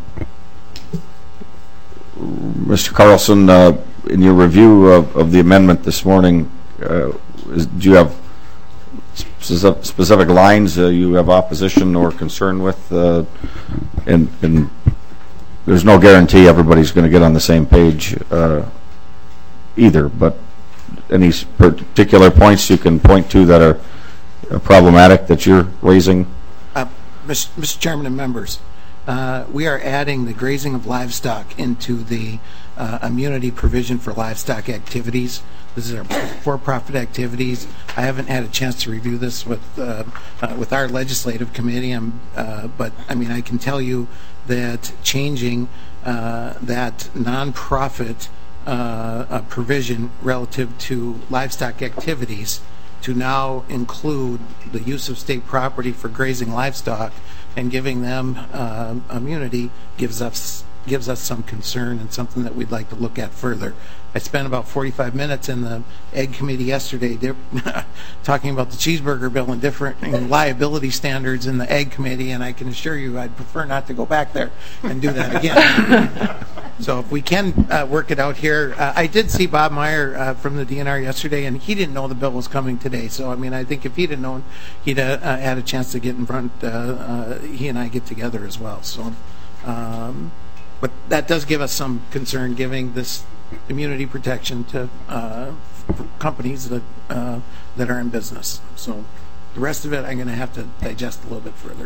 Mister Carlson, uh, in your review of, of the amendment this morning, uh, is, do you have specific, specific lines uh, you have opposition or concern with? Uh, and, and there's no guarantee everybody's going to get on the same page uh, either, but any particular points you can point to that are uh, problematic that you're raising? Uh, Mister Chairman and members, uh, we are adding the grazing of livestock into the uh, immunity provision for livestock activities. This is our for-profit activities. I haven't had a chance to review this with uh, uh, with our legislative committee, um, uh, but I mean I can tell you that changing uh, that nonprofit uh, uh, provision relative to livestock activities to now include the use of state property for grazing livestock and giving them uh, immunity gives us gives us some concern and something that we'd like to look at further. I spent about forty-five minutes in the Ag Committee yesterday talking about the cheeseburger bill and different and liability standards in the Ag Committee, and I can assure you I'd prefer not to go back there and do that again. So if we can uh, work it out here. Uh, I did see Bob Meyer uh, from the D N R yesterday, and he didn't know the bill was coming today. So, I mean, I think if he'd have known, he'd uh, uh, had a chance to get in front, uh, uh, he and I get together as well. So, um, but that does give us some concern, giving this immunity protection to uh, companies that uh, that are in business. So the rest of it I'm going to have to digest a little bit further.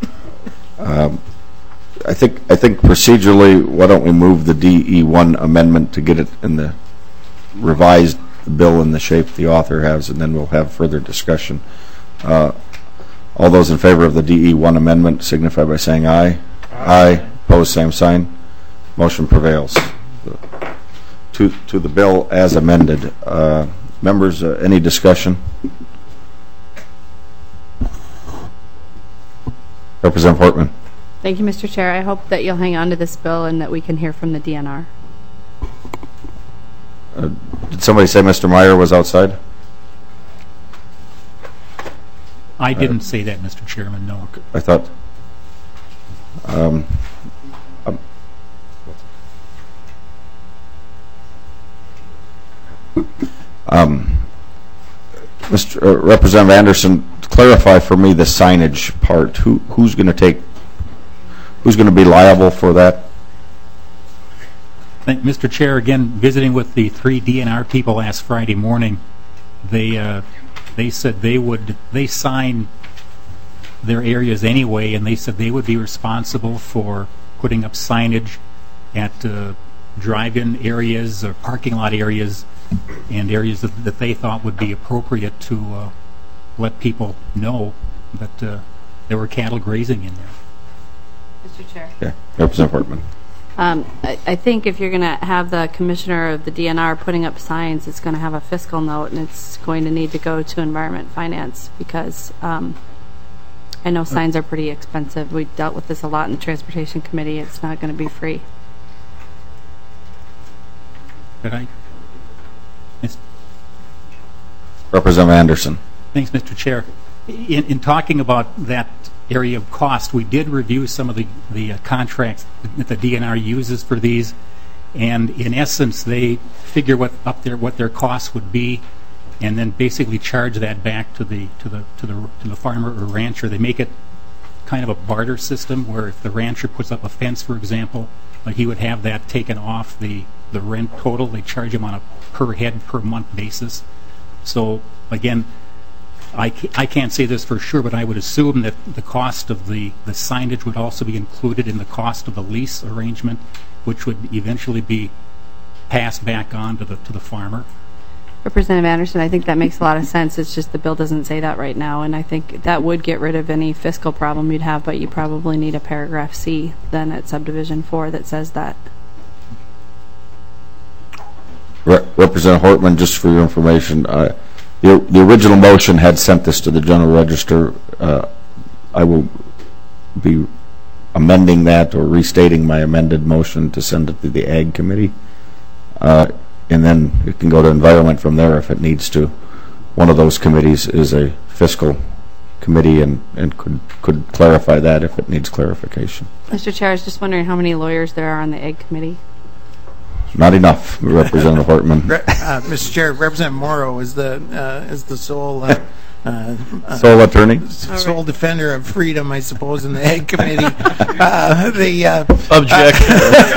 Um, I think I think procedurally, why don't we move the D E one amendment to get it in the revised bill in the shape the author has, and then we'll have further discussion. Uh, all those in favor of the D E one amendment signify by saying aye. Aye. Aye. Opposed, same sign. Motion prevails. To, to the bill as amended. Uh, members, uh, any discussion? Representative Portman. Thank you, Mister Chair. I hope that you'll hang on to this bill and that we can hear from the D N R. Uh, did somebody say Mister Meyer was outside? I didn't uh, say that, Mister Chairman, no. I thought... Um, um, Um, Mister Uh, Representative Anderson, clarify for me the signage part. Who who's going to take? Who's going to be liable for that? Thank Mister Chair. Again, visiting with the three D N R people last Friday morning, they uh, they said they would they sign their areas anyway, and they said they would be responsible for putting up signage at uh, drive-in areas or parking lot areas and areas that, that they thought would be appropriate to uh, let people know that uh, there were cattle grazing in there. Mister Chair. Yeah, Representative Portman. Um, I, I think if you're going to have the commissioner of the D N R putting up signs, it's going to have a fiscal note, and it's going to need to go to Environment Finance because um, I know signs are pretty expensive. We dealt with this a lot in the Transportation Committee. It's not going to be free. Could I? Yes. Representative Anderson. Thanks, Mister Chair. In, in talking about that area of cost, we did review some of the, the uh, contracts that the D N R uses for these, and in essence, they figure what up there what their costs would be, and then basically charge that back to the to the to the to the farmer or rancher. They make it kind of a barter system where if the rancher puts up a fence, for example, like he would have that taken off the the rent total. They charge him on a per head per month basis. So again, I, ca I can't say this for sure, but I would assume that the cost of the, the signage would also be included in the cost of the lease arrangement, which would eventually be passed back on to the, to the farmer. Representative Anderson, I think that makes a lot of sense. It's just the bill doesn't say that right now, and I think that would get rid of any fiscal problem you'd have, but you probably need a paragraph C then at subdivision four that says that. Re Representative Hortman, just for your information, uh, the, the original motion had sent this to the General Register. Uh, I will be amending that or restating my amended motion to send it to the Ag Committee. Uh, and then it can go to Environment from there if it needs to. One of those committees is a fiscal committee and, and could, could clarify that if it needs clarification. Mister Chair, I was just wondering how many lawyers there are on the Ag Committee. Not enough, Representative Hortman. Uh, Mister Chair, Representative Morrow is the uh, is the sole uh, uh, sole attorney, sole right. defender of freedom, I suppose, in the Ag Committee. uh, the uh, objection.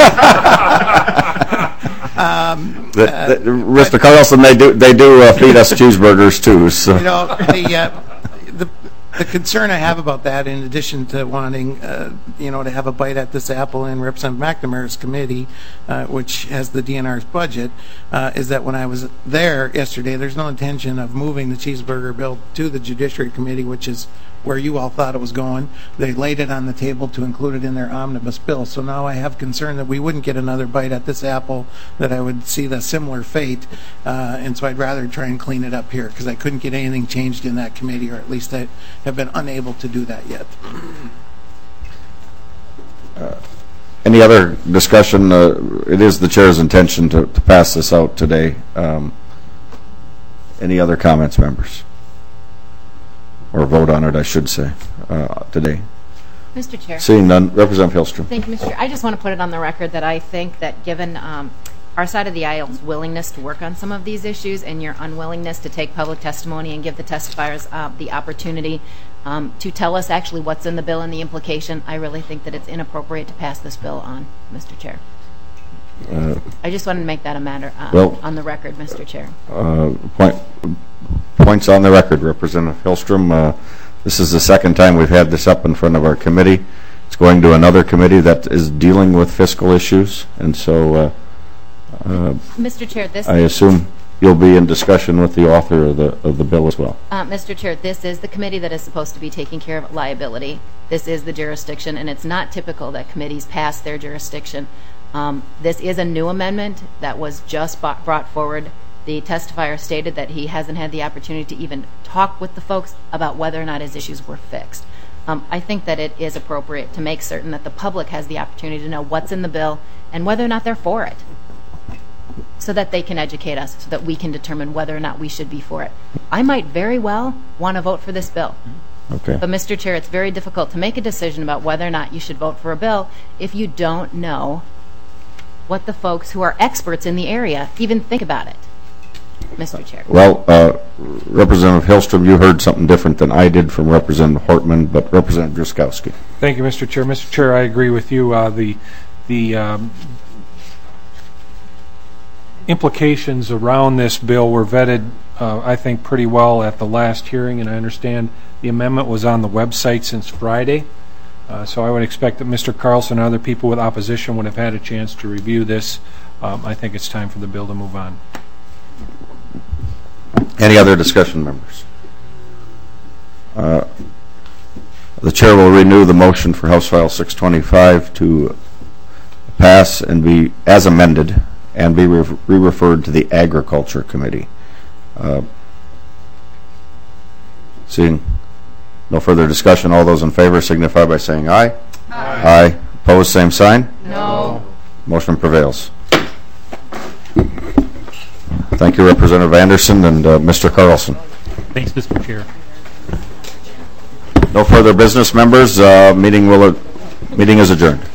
Uh, um, the, the, uh, Mister Carlson, they do they do uh, feed us cheeseburgers too. So you know the. Uh, The concern I have about that, in addition to wanting, uh, you know, to have a bite at this apple in Representative McNamara's committee, uh, which has the D N R's budget, uh, is that when I was there yesterday, there's no intention of moving the cheeseburger bill to the Judiciary Committee, which is where you all thought it was going. They laid it on the table to include it in their omnibus bill. So now I have concern that we wouldn't get another bite at this apple, that I would see the similar fate, uh, and so I'd rather try and clean it up here, because I couldn't get anything changed in that committee, or at least I have been unable to do that yet. Uh, any other discussion? Uh, it is the chair's intention to, to pass this out today. Um, any other comments, members? Or vote on it, I should say, uh, today. Mister Chair. Seeing none, Representative Hillstrom. Thank you, Mister Chair. I just want to put it on the record that I think that given um, our side of the aisle's willingness to work on some of these issues and your unwillingness to take public testimony and give the testifiers uh, the opportunity um, to tell us actually what's in the bill and the implication, I really think that it's inappropriate to pass this bill on, Mister Chair. Uh, I just wanted to make that a matter uh, well, on the record, Mister Chair. Uh, point, points on the record, Representative Hillstrom. Uh, this is the second time we've had this up in front of our committee. It's going to another committee that is dealing with fiscal issues, and so uh, uh, Mister Chair, this I assume you'll be in discussion with the author of the of the bill as well. Uh, Mister Chair, this is the committee that is supposed to be taking care of liability. This is the jurisdiction, and it's not typical that committees pass their jurisdiction. Um, this is a new amendment that was just brought forward. The testifier stated that he hasn't had the opportunity to even talk with the folks about whether or not his issues were fixed. Um, I think that it is appropriate to make certain that the public has the opportunity to know what's in the bill and whether or not they're for it, so that they can educate us, so that we can determine whether or not we should be for it. I might very well want to vote for this bill. Okay. But, Mister Chair, it's very difficult to make a decision about whether or not you should vote for a bill if you don't know what the folks who are experts in the area even think about it, Mister Chair. Well, uh, Representative Hillstrom, you heard something different than I did from Representative Hortman, but Representative Driscowski. Thank you, Mister Chair. Mister Chair, I agree with you. Uh, the the um, implications around this bill were vetted, uh, I think, pretty well at the last hearing, and I understand the amendment was on the website since Friday. Uh, so I would expect that Mister Carlson and other people with opposition would have had a chance to review this. Um, I think it's time for the bill to move on. Any other discussion, members? Uh, the chair will renew the motion for House File six twenty-five to pass and be as amended and be re-referred to the Agriculture Committee. Uh, seeing no further discussion, all those in favor signify by saying aye. Aye. Aye. Opposed, same sign? No. Motion prevails. Thank you, Representative Anderson and uh, Mister Carlson. Thanks, Mister Chair. No further business, members. Uh, Meeting will, meeting is adjourned.